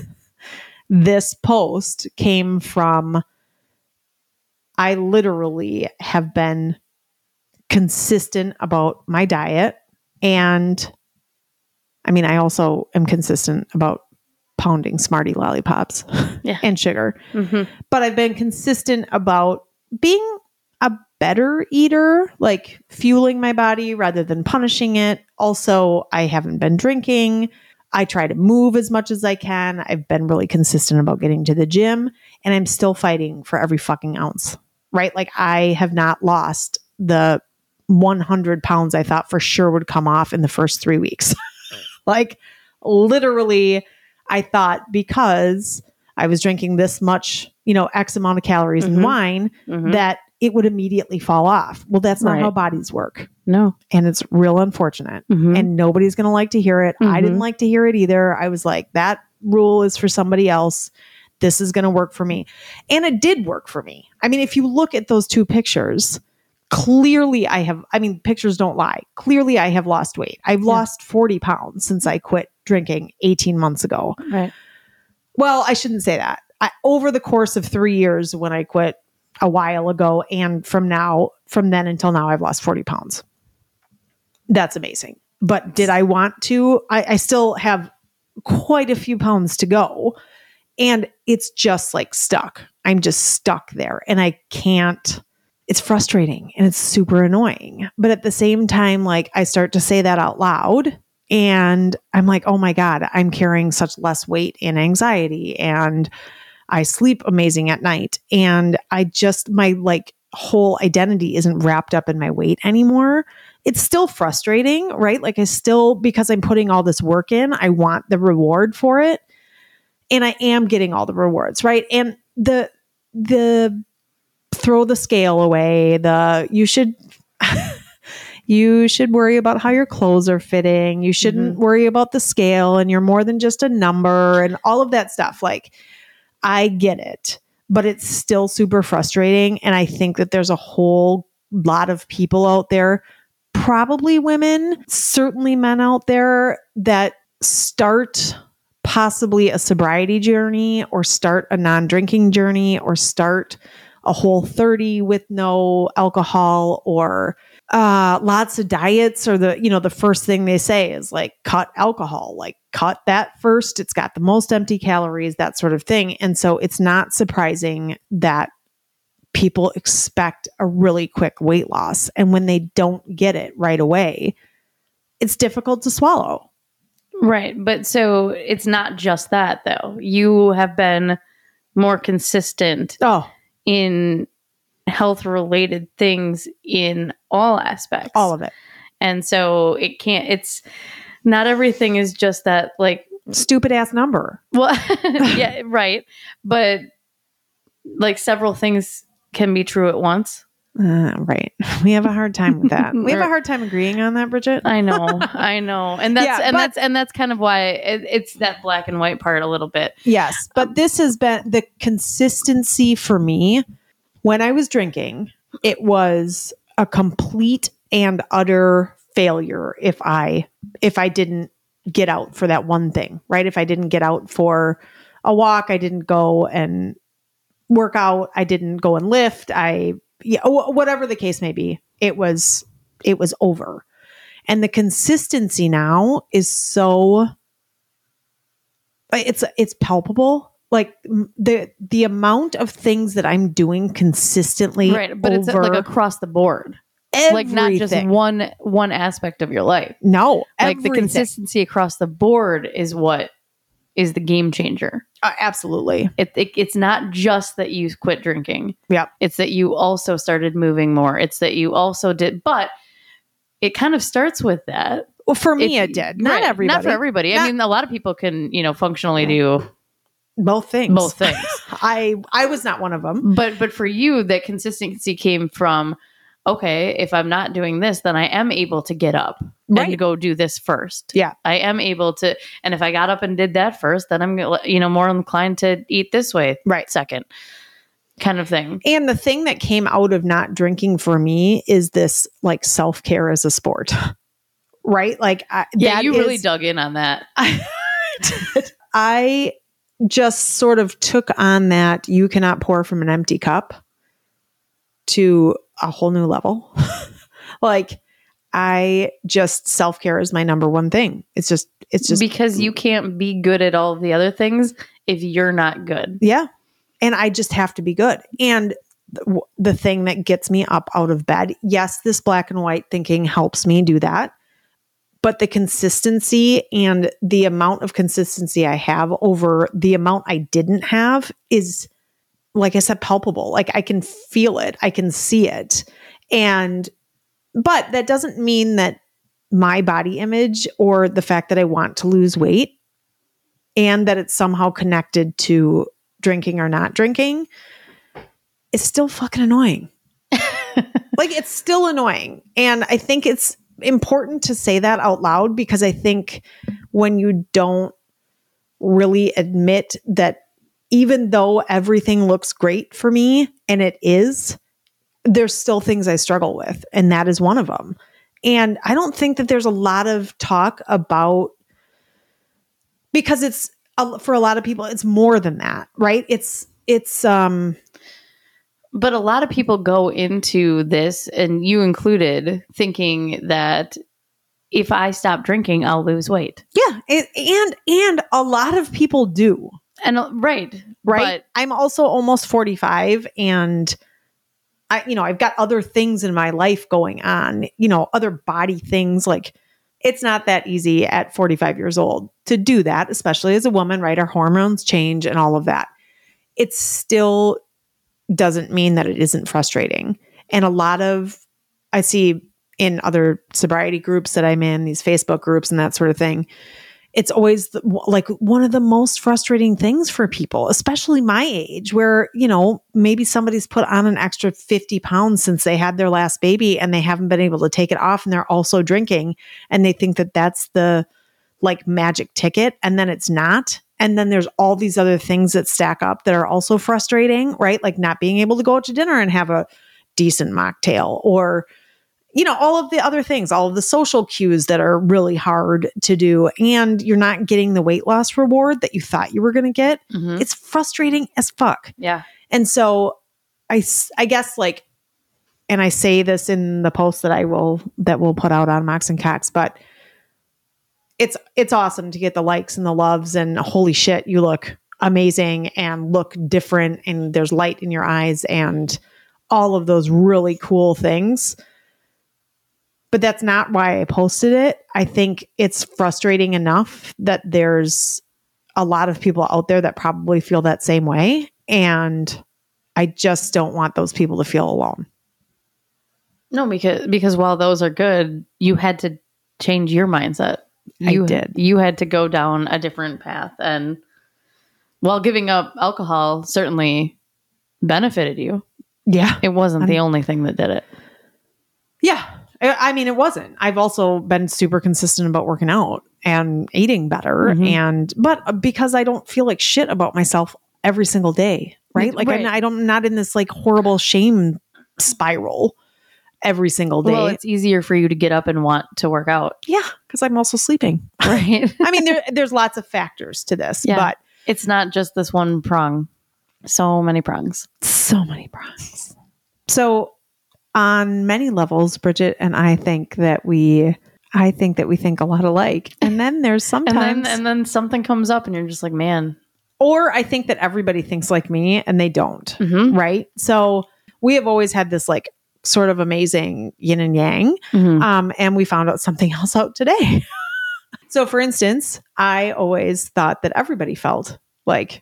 this post came from, I literally have been consistent about my diet. And I mean, I also am consistent about pounding Smartie lollipops Yeah. and sugar. Mhm. But I've been consistent about being a better eater, like fueling my body rather than punishing it. Also, I haven't been drinking. I try to move as much as I can. I've been really consistent about getting to the gym, and I'm still fighting for every fucking ounce, right? Like, I have not lost the one hundred pounds I thought for sure would come off in the first three weeks. Like, literally, I thought because I was drinking this much, you know, X amount of calories in Mhm. wine, Mhm. that it would immediately fall off. Well, that's not Right. how bodies work. No. And it's real unfortunate. Mhm. And nobody's going to like to hear it. I didn't Mhm. like to hear it either. I was like, that rule is for somebody else. This is going to work for me. And it did work for me. I mean, if you look at those two pictures, clearly I have, I mean, pictures don't lie. Clearly I have lost weight. I've Yeah. lost forty pounds since I quit drinking eighteen months ago. Right. Well, I shouldn't say that. I, over the course of three years when I quit a while ago, and from now, from then until now, I've lost forty pounds. That's amazing. But did I want to? I, I still have quite a few pounds to go. And it's just like stuck. I'm just stuck there. And I can't, it's frustrating and it's super annoying. But at the same time, like, I start to say that out loud. And I'm like, oh my God, I'm carrying such less weight and anxiety. And I sleep amazing at night. And I just, my like whole identity isn't wrapped up in my weight anymore. It's still frustrating, right? Like, I still, because I'm putting all this work in, I want the reward for it. And I am getting all the rewards, right? And the, the throw the scale away, the, you should, you should worry about how your clothes are fitting. You shouldn't Mhm. worry about the scale, and you're more than just a number and all of that stuff. Like, I get it, but it's still super frustrating. And I think that there's a whole lot of people out there, probably women, certainly men out there, that start possibly a sobriety journey or start a non-drinking journey or start a whole thirty with no alcohol, or uh, lots of diets, or the, you know, the first thing they say is like, cut alcohol, like cut that first. It's got the most empty calories, that sort of thing. And so it's not surprising that people expect a really quick weight loss. And when they don't get it right away, it's difficult to swallow. Right. But so it's not just that, though. You have been more consistent Oh, in health related things in all aspects. all of it. And so it can't, it's not everything is just that, like, Stupid ass number. well, yeah, right. But like several things can be true at once. Uh, right. We have a hard time with that. We have a hard time agreeing on that, Bridget. I know, I know, and that's Yeah, and but- that's and that's kind of why it, it's that black and white part a little bit. Yes, but Um, this has been the consistency for me. When I was drinking, it was a complete and utter failure if I if I didn't get out for that one thing, right? If I didn't get out for a walk, I didn't go and work out, I didn't go and lift, I yeah, wh- whatever the case may be, it was it was over. And the consistency now is so it's it's palpable. Like m- the the amount of things that I'm doing consistently, right, but it's uh, like over across the board, like not just everything. one one aspect of your life. No, Like the everything. consistency across the board is what is the game changer. Uh, absolutely. It, it it's not just that you quit drinking. Yep. It's that you also started moving more. It's that you also did, but it kind of starts with that. Well, for me, If- it did. Not right, everybody. Not for everybody. Not- I mean, a lot of people can, you know, functionally do Both things. both things. I I was not one of them. But but for you, that consistency came from, okay, if I'm not doing this, then I am able to get up Right. and go do this first. Yeah. I am able to, and if I got up and did that first, then I'm gonna, you know, more inclined to eat this way Right. second, kind of thing. And the thing that came out of not drinking for me is this like self care as a sport, right? Like, I, Yeah, that you really is- dug in on that. I just sort of took on that you cannot pour from an empty cup to a whole new level. Like, I just self care is my number one thing. It's just, it's just, because you can't be good at all of the other things if you're not good. yeah. And I just have to be good. And th- the thing that gets me up out of bed, yes, this black and white thinking helps me do that. But the consistency and the amount of consistency I have over the amount I didn't have is, like I said, palpable. Like I can feel it. I can see it. And, but that doesn't mean that my body image or the fact that I want to lose weight and that it's somehow connected to drinking or not drinking is still fucking annoying. Like it's still annoying. And I think it's important to say that out loud because I think when you don't really admit that even though everything looks great for me, and it is, there's still things I struggle with. And that is one of them. And I don't think that there's a lot of talk about, because it's, for a lot of people, it's more than that, right? It's, it's, um, But a lot of people go into this, and you included, thinking that if I stop drinking, I'll lose weight. yeah. And, and, and a lot of people do. And uh, right, Right. I'm also almost forty-five and I, you know, I've got other things in my life going on, you know, other body things. Like it's not that easy at forty-five years old to do that, especially as a woman, right? Our hormones change and all of that. It still doesn't mean that it isn't frustrating. And a lot of, I see in other sobriety groups that I'm in, these Facebook groups and that sort of thing, it's always the, like one of the most frustrating things for people, especially my age, where, you know, maybe somebody's put on an extra fifty pounds since they had their last baby and they haven't been able to take it off and they're also drinking and they think that that's the like magic ticket and then it's not. And then there's all these other things that stack up that are also frustrating, right? Like not being able to go out to dinner and have a decent mocktail or, you know, all of the other things, all of the social cues that are really hard to do. And you're not getting the weight loss reward that you thought you were going to get. Mhm. It's frustrating as fuck. Yeah. And so I, s- I guess like, and I say this in the post that I will, that we'll put out on Mox and Cox, but it's, it's awesome to get the likes and the loves and holy shit, you look amazing and look different and there's light in your eyes and all of those really cool things. But that's not why I posted it. I think it's frustrating enough that there's a lot of people out there that probably feel that same way. And I just don't want those people to feel alone. No, because because while those are good, you had to change your mindset. I You did. You had to go down a different path, and while giving up alcohol certainly benefited you. Yeah. It wasn't I'm- the only thing that did it. Yeah. I I mean, it wasn't. I've also been super consistent about working out and eating better. Mhm. And, but because I don't feel like shit about myself every single day, right? Like Right. I'm, I don't, I'm not in this like horrible shame spiral every single day. Well, it's easier for you to get up and want to work out. yeah. Cause I'm also sleeping. Right. I mean, there, there's lots of factors to this, Yeah. but It's not just this one prong. So many prongs. so many prongs. So on many levels, Bridget and I think that we, I think that we think a lot alike. And then there's And sometimes, then and then something comes up and you're just like, man. or I think that everybody thinks like me and they don't. Mm-hmm. Right. So we have always had this like sort of amazing yin and yang. Mm-hmm. Um, and we found out something else out today. So for instance, I always thought that everybody felt like,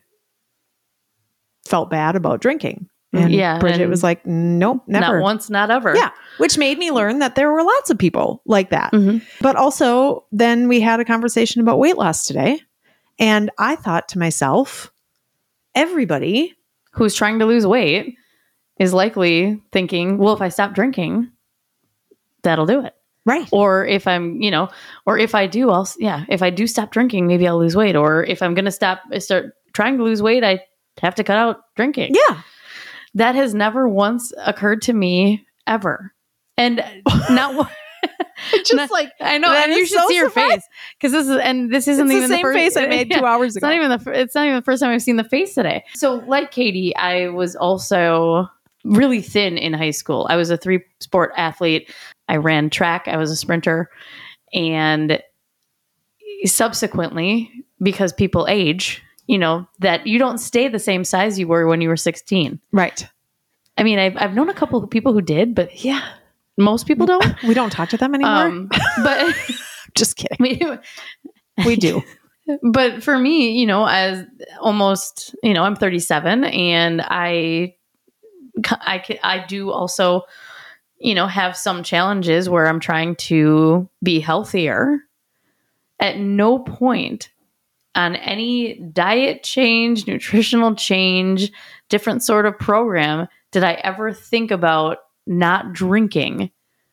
felt bad about drinking. And Yeah, Bridget and was like, nope, never. Not once, not ever. Yeah. Which made me learn that there were lots of people like that. Mhm. But also then we had a conversation about weight loss today. And I thought to myself, everybody, Who's trying to lose weight is likely thinking, well, if I stop drinking, that'll do it. right. Or if I'm, you know, or if I do, I'll, s- yeah, if I do stop drinking, maybe I'll lose weight. Or if I'm going to stop, start trying to lose weight, I have to cut out drinking. Yeah. That has never once occurred to me ever. And not one. It's just Not- like, I know, that and you is should so see your surprising. face because this is, and this isn't it's even the same first, face I made two yeah. hours It's ago. not even the. fir- It's not even the first time I've seen the face today. So, like Katie, I was also really thin in high school. I was a three sport athlete. I ran track. I was a sprinter, and subsequently, because people age, you know that you don't stay the same size you were when you were sixteen. Right. I mean, I've I've known a couple of people who did, but Yeah. most people don't. We don't talk to them anymore. Um, but just kidding. I mean, We do. But for me, you know, as almost, you know, I'm thirty-seven and I, I, ca- I do also, you know, have some challenges where I'm trying to be healthier. At no point on any diet change, nutritional change, different sort of program did I ever think about not drinking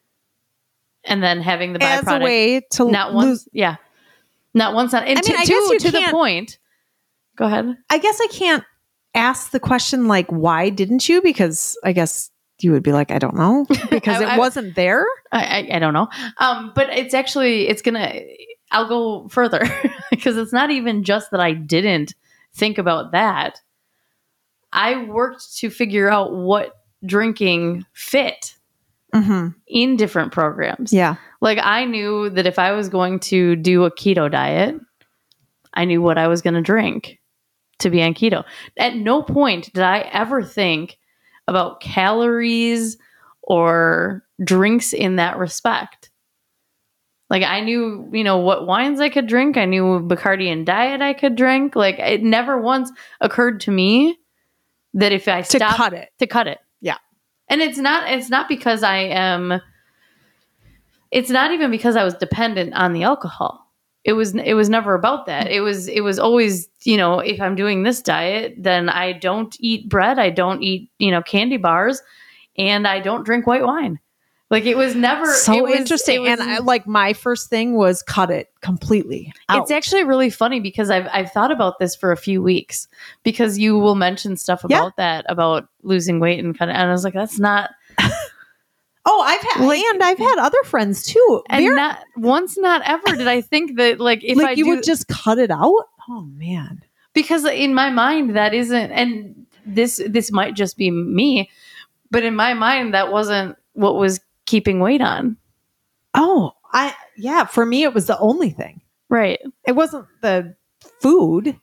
and then having the As byproduct. a way to Not lose. once, yeah. Not once on, and I mean, to, I to, guess you to the can't- point. Go ahead. I guess I can't ask the question like, why didn't you? Because I guess you would be like, I don't know, because I- it I- wasn't there. I, I, I don't know. Um, but it's actually, it's going to, I'll go further because it's not even just that I didn't think about that. I worked to figure out what drinking fit Mm-hmm. in different programs. Yeah. Like I knew that if I was going to do a keto diet, I knew what I was going to drink to be on keto. At no point did I ever think about calories or drinks in that respect. Like I knew, you know, what wines I could drink. I knew Bacardi and Diet I could drink. Like it never once occurred to me that if I To stopped cut it. to cut it. Yeah. And it's not it's not because I am it's not even because I was dependent on the alcohol. It was it was never about that. It was it was always, you know, if I'm doing this diet, then I don't eat bread, I don't eat, you know, candy bars, and I don't drink white wine. Like it was never So it was, interesting. it was- and I, like my first thing was cut it completely out. It's actually really funny because I've I've thought about this for a few weeks because you will mention stuff Yeah. about that, about losing weight and kind of, and I was like, that's not oh, I've had, like- and I've had other friends too. and Very- not once, not ever did I think that like if like I you do, would just cut it out. Oh man. because in my mind that isn't, and this this might just be me, but in my mind that wasn't what was keeping weight on. Oh, I, yeah, for me, it was the only thing. Right. It wasn't the food.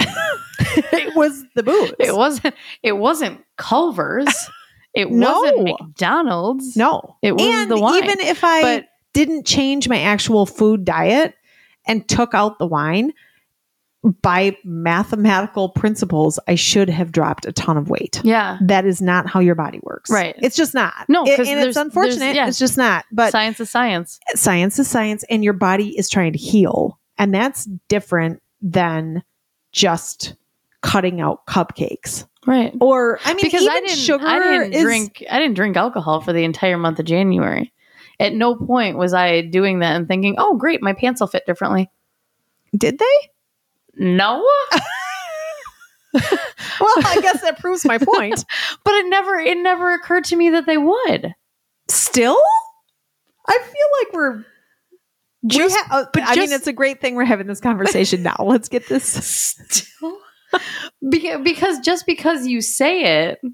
It was the booze. It wasn't it wasn't Culver's. It No. wasn't McDonald's. No. It was and the wine. even if I But- didn't change my actual food diet and took out the wine, by mathematical principles, I should have dropped a ton of weight. Yeah. That is not how your body works. Right. It's just not. No, It- 'cause and there's- it's unfortunate. there's- yeah. It's just not. But Science is science. science is science, and your body is trying to heal. And that's different than just cutting out cupcakes. Right. Or I mean, because even I didn't, sugar I didn't is, drink, I didn't drink alcohol for the entire month of January. At no point was I doing that and thinking, oh, great, my pants will fit differently. Did they? No. Well, I guess that proves my point. But it never, it never occurred to me that they would. Still? I feel like we're Just, we ha- uh, but I just, mean, it's a great thing we're having this conversation now. Let's get this. Still? Because, because just because you say it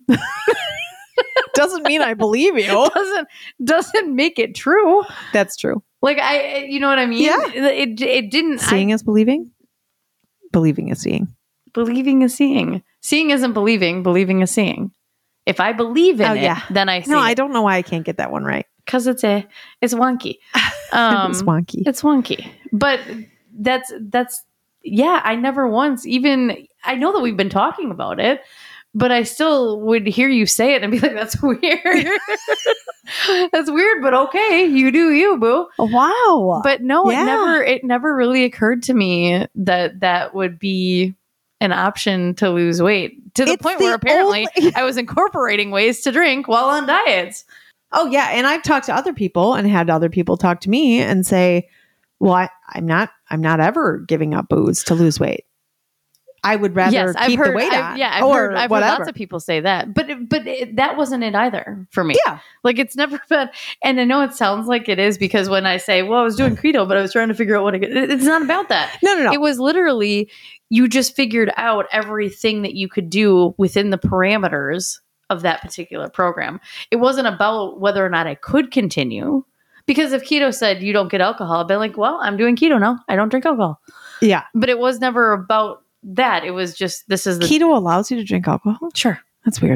doesn't mean I believe you. doesn't doesn't make it true. That's true. Like I, you know what I mean? Yeah. It it didn't. Seeing I, is believing. Believing is seeing. Believing is seeing. Seeing isn't believing. Believing is seeing. If I believe in Oh, it, yeah. then I see. No, it. I don't know why I can't get that one right. Because it's a it's wonky. Um, it's wonky. It's wonky. But that's that's yeah. I never once even. I know that we've been talking about it, but I still would hear you say it and be like, "That's weird." That's weird, but okay, you do you, boo. Wow. But no, Yeah. it never. It never really occurred to me that that would be an option to lose weight. To the It's point the where apparently only- I was incorporating ways to drink while on diets. Oh yeah, and I've talked to other people and had other people talk to me and say, "Well, I, I'm not. I'm not ever giving up booze to lose weight. I would rather Yes, I've keep heard. the weight I've, on." yeah, I've or heard. I've whatever. heard lots of people say that, but it- but it, that wasn't it either for me. Yeah. Like it's never been. And I know it sounds like it is because when I say, "Well, I was doing keto, but I was trying to figure out what I get," it's not about that. No, no, no. It was literally you just figured out everything that you could do within the parameters of that particular program. It wasn't about whether or not I could continue. Because if keto said you don't get alcohol, I'd be like, well, I'm doing keto now. I don't drink alcohol. Yeah. But it was never about that. It was just, this is the... Keto allows you to drink alcohol? Sure. That's weird.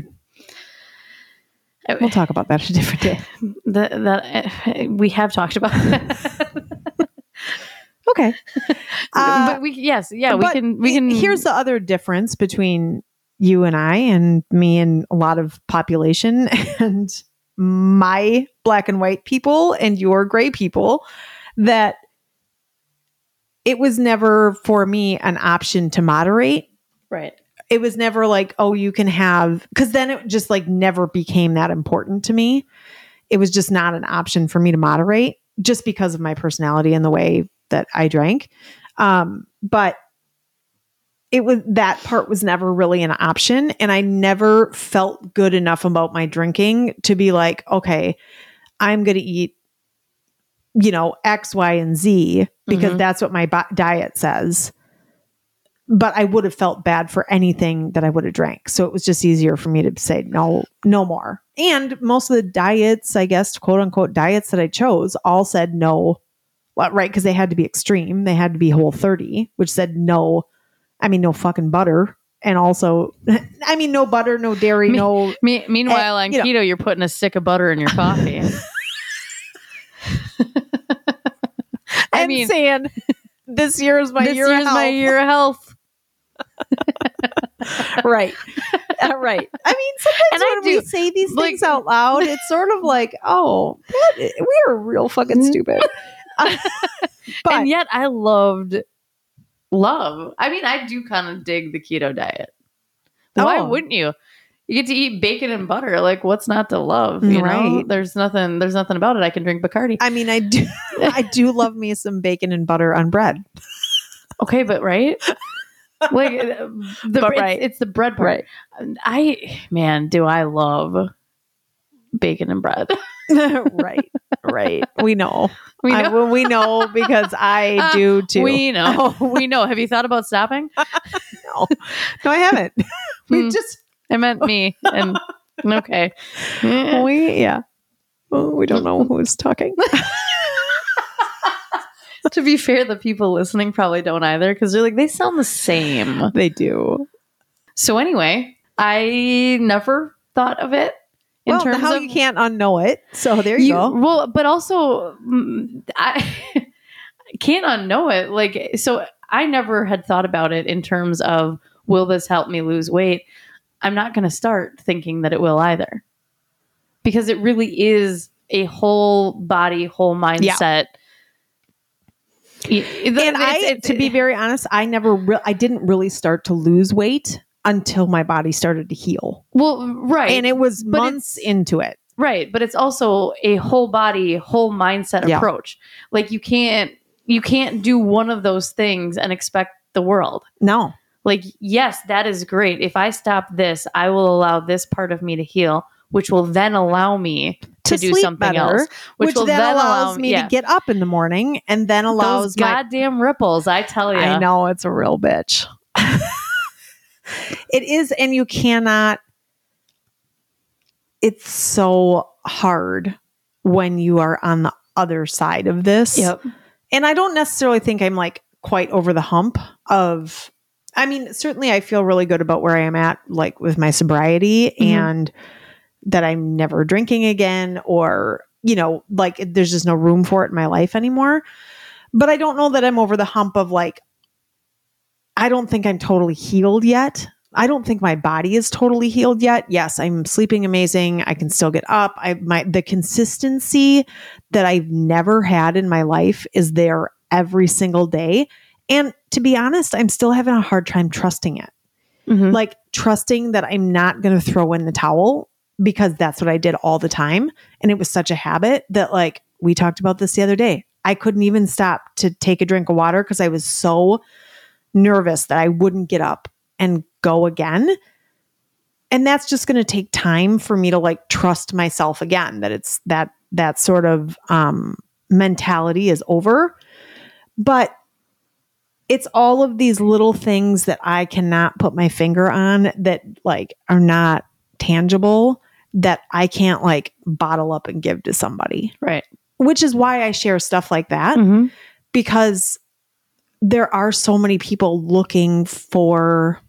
We'll talk about that a different day. The, that, uh, we have talked about that. Okay. Uh, but we, yes, yeah, we but can, we can... Here's the other difference between you and I and me and a lot of population and my black and white people and your gray people, that it was never for me an option to moderate. Right. It was never like, oh, you can have, because then it just like never became that important to me. It was just not an option for me to moderate just because of my personality and the way that I drank. Um, but it was, that part was never really an option. And I never felt good enough about my drinking to be like, okay, I'm going to eat, you know, X, Y, and Z because Mhm. that's what my bi- diet says. But I would have felt bad for anything that I would have drank. So it was just easier for me to say, no, no more. And most of the diets, I guess, quote unquote, diets that I chose all said no, well, right? Because they had to be extreme. They had to be Whole thirty, which said no. I mean, no fucking butter. And also, I mean, no butter, no dairy, Me- no. Me, meanwhile, Uh, on you know. keto, you're putting a stick of butter in your coffee. I and mean, saying, this year is my this year year's of my health. year of health. Right. Uh, right. I mean, sometimes And I when we do. say these Like- things out loud, it's sort of like, oh, that, we're real fucking stupid. Uh, but And yet I loved love. I mean, I do kind of dig the keto diet. Why Oh. wouldn't you? You get to eat bacon and butter. Like, what's not to love? You know, Right. there's nothing. There's nothing about it. I can drink Bacardi. I mean, I do, I do love me some bacon and butter on bread. Okay, but right, like uh, the But it's, right. it's the bread part. I man, do I love bacon and bread? Right. Right. We know. We I- know. well, we know because I do too. We know. We know. Have you thought about stopping? no, no, I haven't. we Hmm. just, I meant me. And okay. Eh. we, yeah. Well, we don't know who's talking. To be fair, the people listening probably don't either because they're like, they sound the same. They do. So anyway, I never thought of it in Well, terms how of you can't unknow it. So there you, you- go. Well, but also mm, I can't unknow it. Like, so I never had thought about it in terms of, will this help me lose weight? I'm not going to start thinking that it will either, because it really is a whole body, whole mindset. Y- the- And it's- I, it's- to be very honest, I never, re- I didn't really start to lose weight until my body started to heal. Well, right. And it was But months it's- into it. Right. But it's also a whole body, whole mindset Yeah. approach. Like you can't, you can't do one of those things and expect the world. No. Like, yes, that is great. If I stop this, I will allow this part of me to heal, which will then allow me to, To do sleep something better, else. Which, will then, allows allow me yeah. to get up in the morning and then allows Those my... goddamn ripples, I tell you. I know, it's a real bitch. It is, and you cannot... It's so hard when you are on the other side of this. Yep. And I don't necessarily think I'm like quite over the hump of, I mean, certainly I feel really good about where I am at, like with my sobriety Mhm. and that I'm never drinking again, or, you know, like there's just no room for it in my life anymore. But I don't know that I'm over the hump of like, I don't think I'm totally healed yet. I don't think my body is totally healed yet. Yes, I'm sleeping amazing. I can still get up. I my the consistency that I've never had in my life is there every single day. And to be honest, I'm still having a hard time trusting it. Mhm. Like trusting that I'm not going to throw in the towel, because that's what I did all the time. And it was such a habit that, like, we talked about this the other day. I couldn't even stop to take a drink of water because I was so nervous that I wouldn't get up and go again. And that's just going to take time for me to like trust myself again, that it's that, that sort of um, mentality is over. But it's all of these little things that I cannot put my finger on that like are not tangible, that I can't like bottle up and give to somebody. Right. Which is why I share stuff like that, Mhm. because there are so many people looking for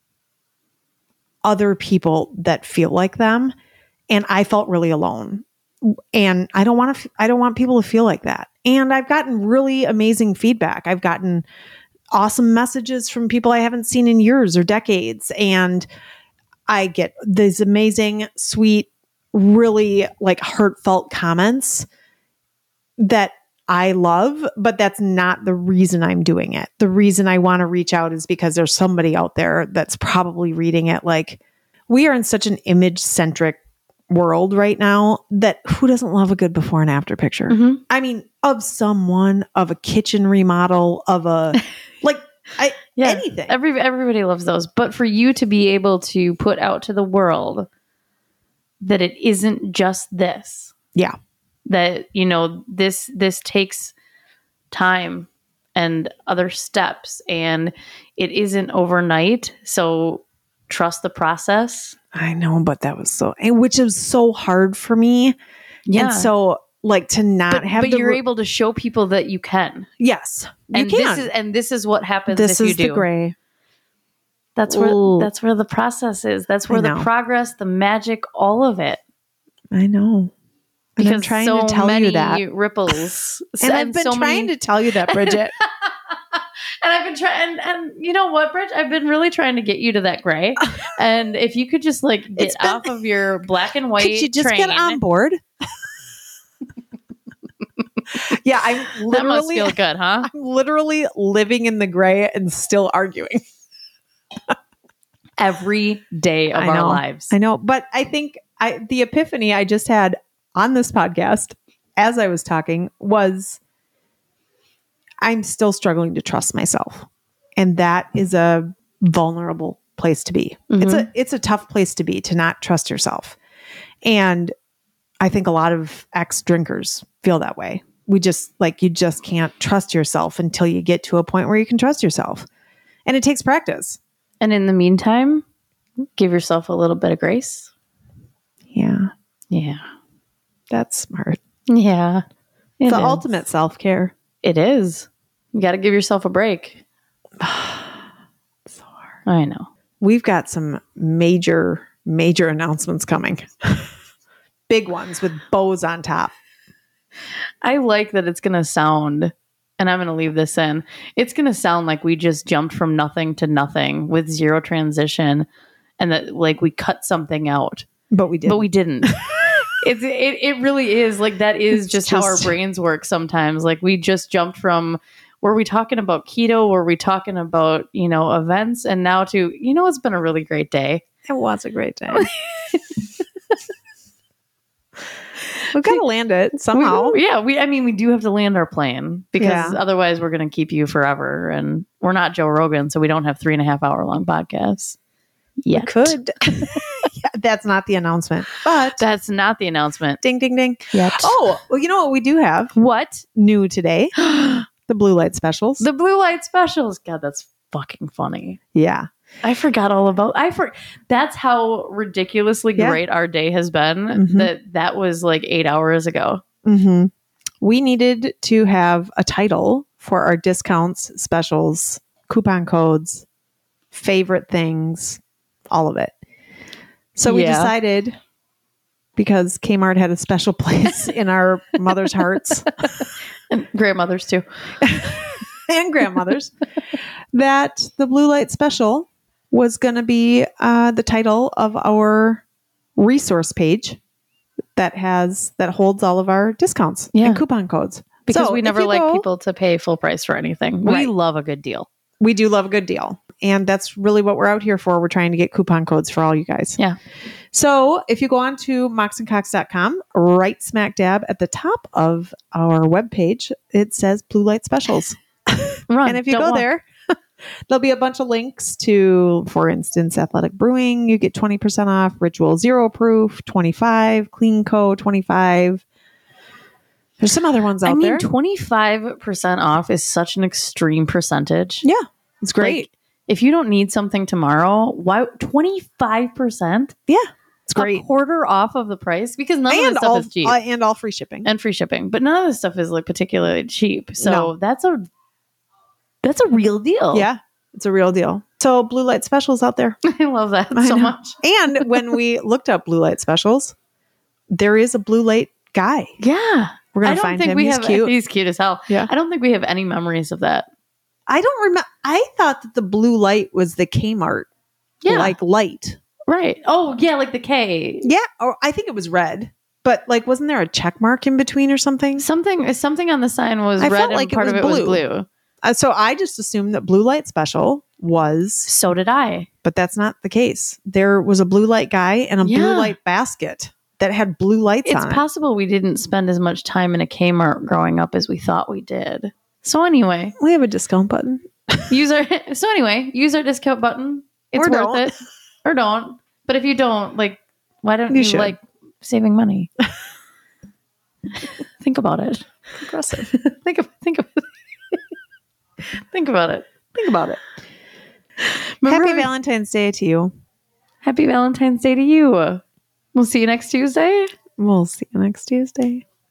other people that feel like them. And I felt really alone. And I don't want to, I don't want people to feel like that. And I've gotten really amazing feedback. I've gotten awesome messages from people I haven't seen in years or decades. And I get these amazing, sweet, really like heartfelt comments that I love, but that's not the reason I'm doing it. The reason I want to reach out is because there's somebody out there that's probably reading it. Like, we are in such an image centric world right now that who doesn't love a good before and after picture? Mhm. I mean, of someone, of a kitchen remodel, of a like I Yeah. anything. Every everybody loves those, but for you to be able to put out to the world that it isn't just this. Yeah. That, you know, this this takes time and other steps, and it isn't overnight. So trust the process. I know, but that was so, and which is so hard for me. Yeah. And so like to not but, have but the, you're re- able to show people that you can. yes, you and can. this is and this is what happens This if is you do. the gray. That's where Ooh. that's where the process is. That's I where the know. progress, the magic, all of it. I know. And Because I'm trying so to tell many you that. ripples. And I've been so trying many- to tell you that, Bridget. And I've been trying, and, and you know what, Bridge? I've been really trying to get you to that gray. And if you could just like get It's been- off of your black and white Could you just train, get on board? Yeah, I'm that must literally feel good, huh? I'm literally living in the gray and still arguing. Every day of I our know. lives. I know, but I think I the epiphany I just had on this podcast as I was talking was I'm still struggling to trust myself. And that is a vulnerable place to be. Mhm. It's a it's a tough place to be, to not trust yourself. And I think a lot of ex-drinkers feel that way. We just like you just can't trust yourself until you get to a point where you can trust yourself. And it takes practice. And in the meantime, give yourself a little bit of grace. Yeah. Yeah. That's smart. Yeah. It It's the is. ultimate self-care. It is. You got to give yourself a break. So hard. I know. We've got some major, major announcements coming. Big ones with bows on top. I like that it's going to sound, and I'm going to leave this in, it's going to sound like we just jumped from nothing to nothing with zero transition, and that like we cut something out. But we did. But we didn't. It's, it, it really is like that is It's just, how our just- brains work sometimes. Like we just jumped from were we talking about keto? Were we talking about, you know, events? And now to, you know, it's been a really great day. It was a great day. We've got to land it somehow. We, yeah, we. I mean, we do have to land our plane because Yeah. otherwise we're going to keep you forever. And we're not Joe Rogan, so we don't have three and a half hour long podcasts. We Yet. could. Yeah, that's not the announcement, but That's not the announcement. ding, ding, ding. Yet. Oh, well, you know what we do have What? new today? The blue light specials. The blue light specials. God, that's fucking funny. yeah. I forgot all about. I for that's how ridiculously Yeah. great our day has been. Mhm. That that was like eight hours ago. Mm-hmm. We needed to have a title for our discounts, specials, coupon codes, favorite things, all of it. So we Yeah. decided, because Kmart had a special place in our mother's hearts And grandmothers too. and grandmothers, that the blue light special was going to be uh, the title of our resource page that has that holds all of our discounts Yeah. and coupon codes. Because So we if never you like go- people to pay full price for anything. We Right. love a good deal. We do love a good deal. And that's really what we're out here for. We're trying to get coupon codes for all you guys. Yeah. So if you go on to mox and cox dot com, right smack dab at the top of our webpage, it says Blue Light Specials. Run. And if you don't go walk. there, there'll be a bunch of links to, for instance, Athletic Brewing. You get twenty percent off. Ritual Zero Proof, twenty-five. Clean Co, twenty-five. There's some other ones out I mean, there. twenty-five percent off is such an extreme percentage. Yeah, it's great. Like, if you don't need something tomorrow, why twenty-five percent? yeah, it's great. A quarter off of the price? Because none of And this stuff all, is cheap. uh, and all free shipping. and free shipping. But none of this stuff is like particularly cheap. So No. that's a that's a real deal. Yeah, it's a real deal. So Blue Light Specials out there. I love that I so know. much. And when we looked up Blue Light Specials, there is a Blue Light guy. Yeah. We're I gonna don't find think him. we He's have cute. he's cute as hell. Yeah. I don't think we have any memories of that. I don't remember. I thought that the blue light was the Kmart, Yeah. like light. Right. Oh, yeah, like the K. Yeah, or I think it was red. But like, wasn't there a check mark in between or something? Something something on the sign was I red felt and like it part was of it was blue. blue. Uh, so I just assumed that Blue Light Special was, So did I. but that's not the case. There was a blue light guy and a blue Yeah. light basket that had blue lights It's on it. possible we didn't spend as much time in a Kmart growing up as we thought we did. So anyway, We have a discount button. use our so anyway, use our discount button. It's Or worth don't. it. Or don't. But if you don't, like, why don't You you, should. like saving money? Think about it. Aggressive. Think of think of think about it. Think about it. Remember Happy we- Valentine's Day to you. Happy Valentine's Day to you. We'll see you next Tuesday. We'll see you next Tuesday.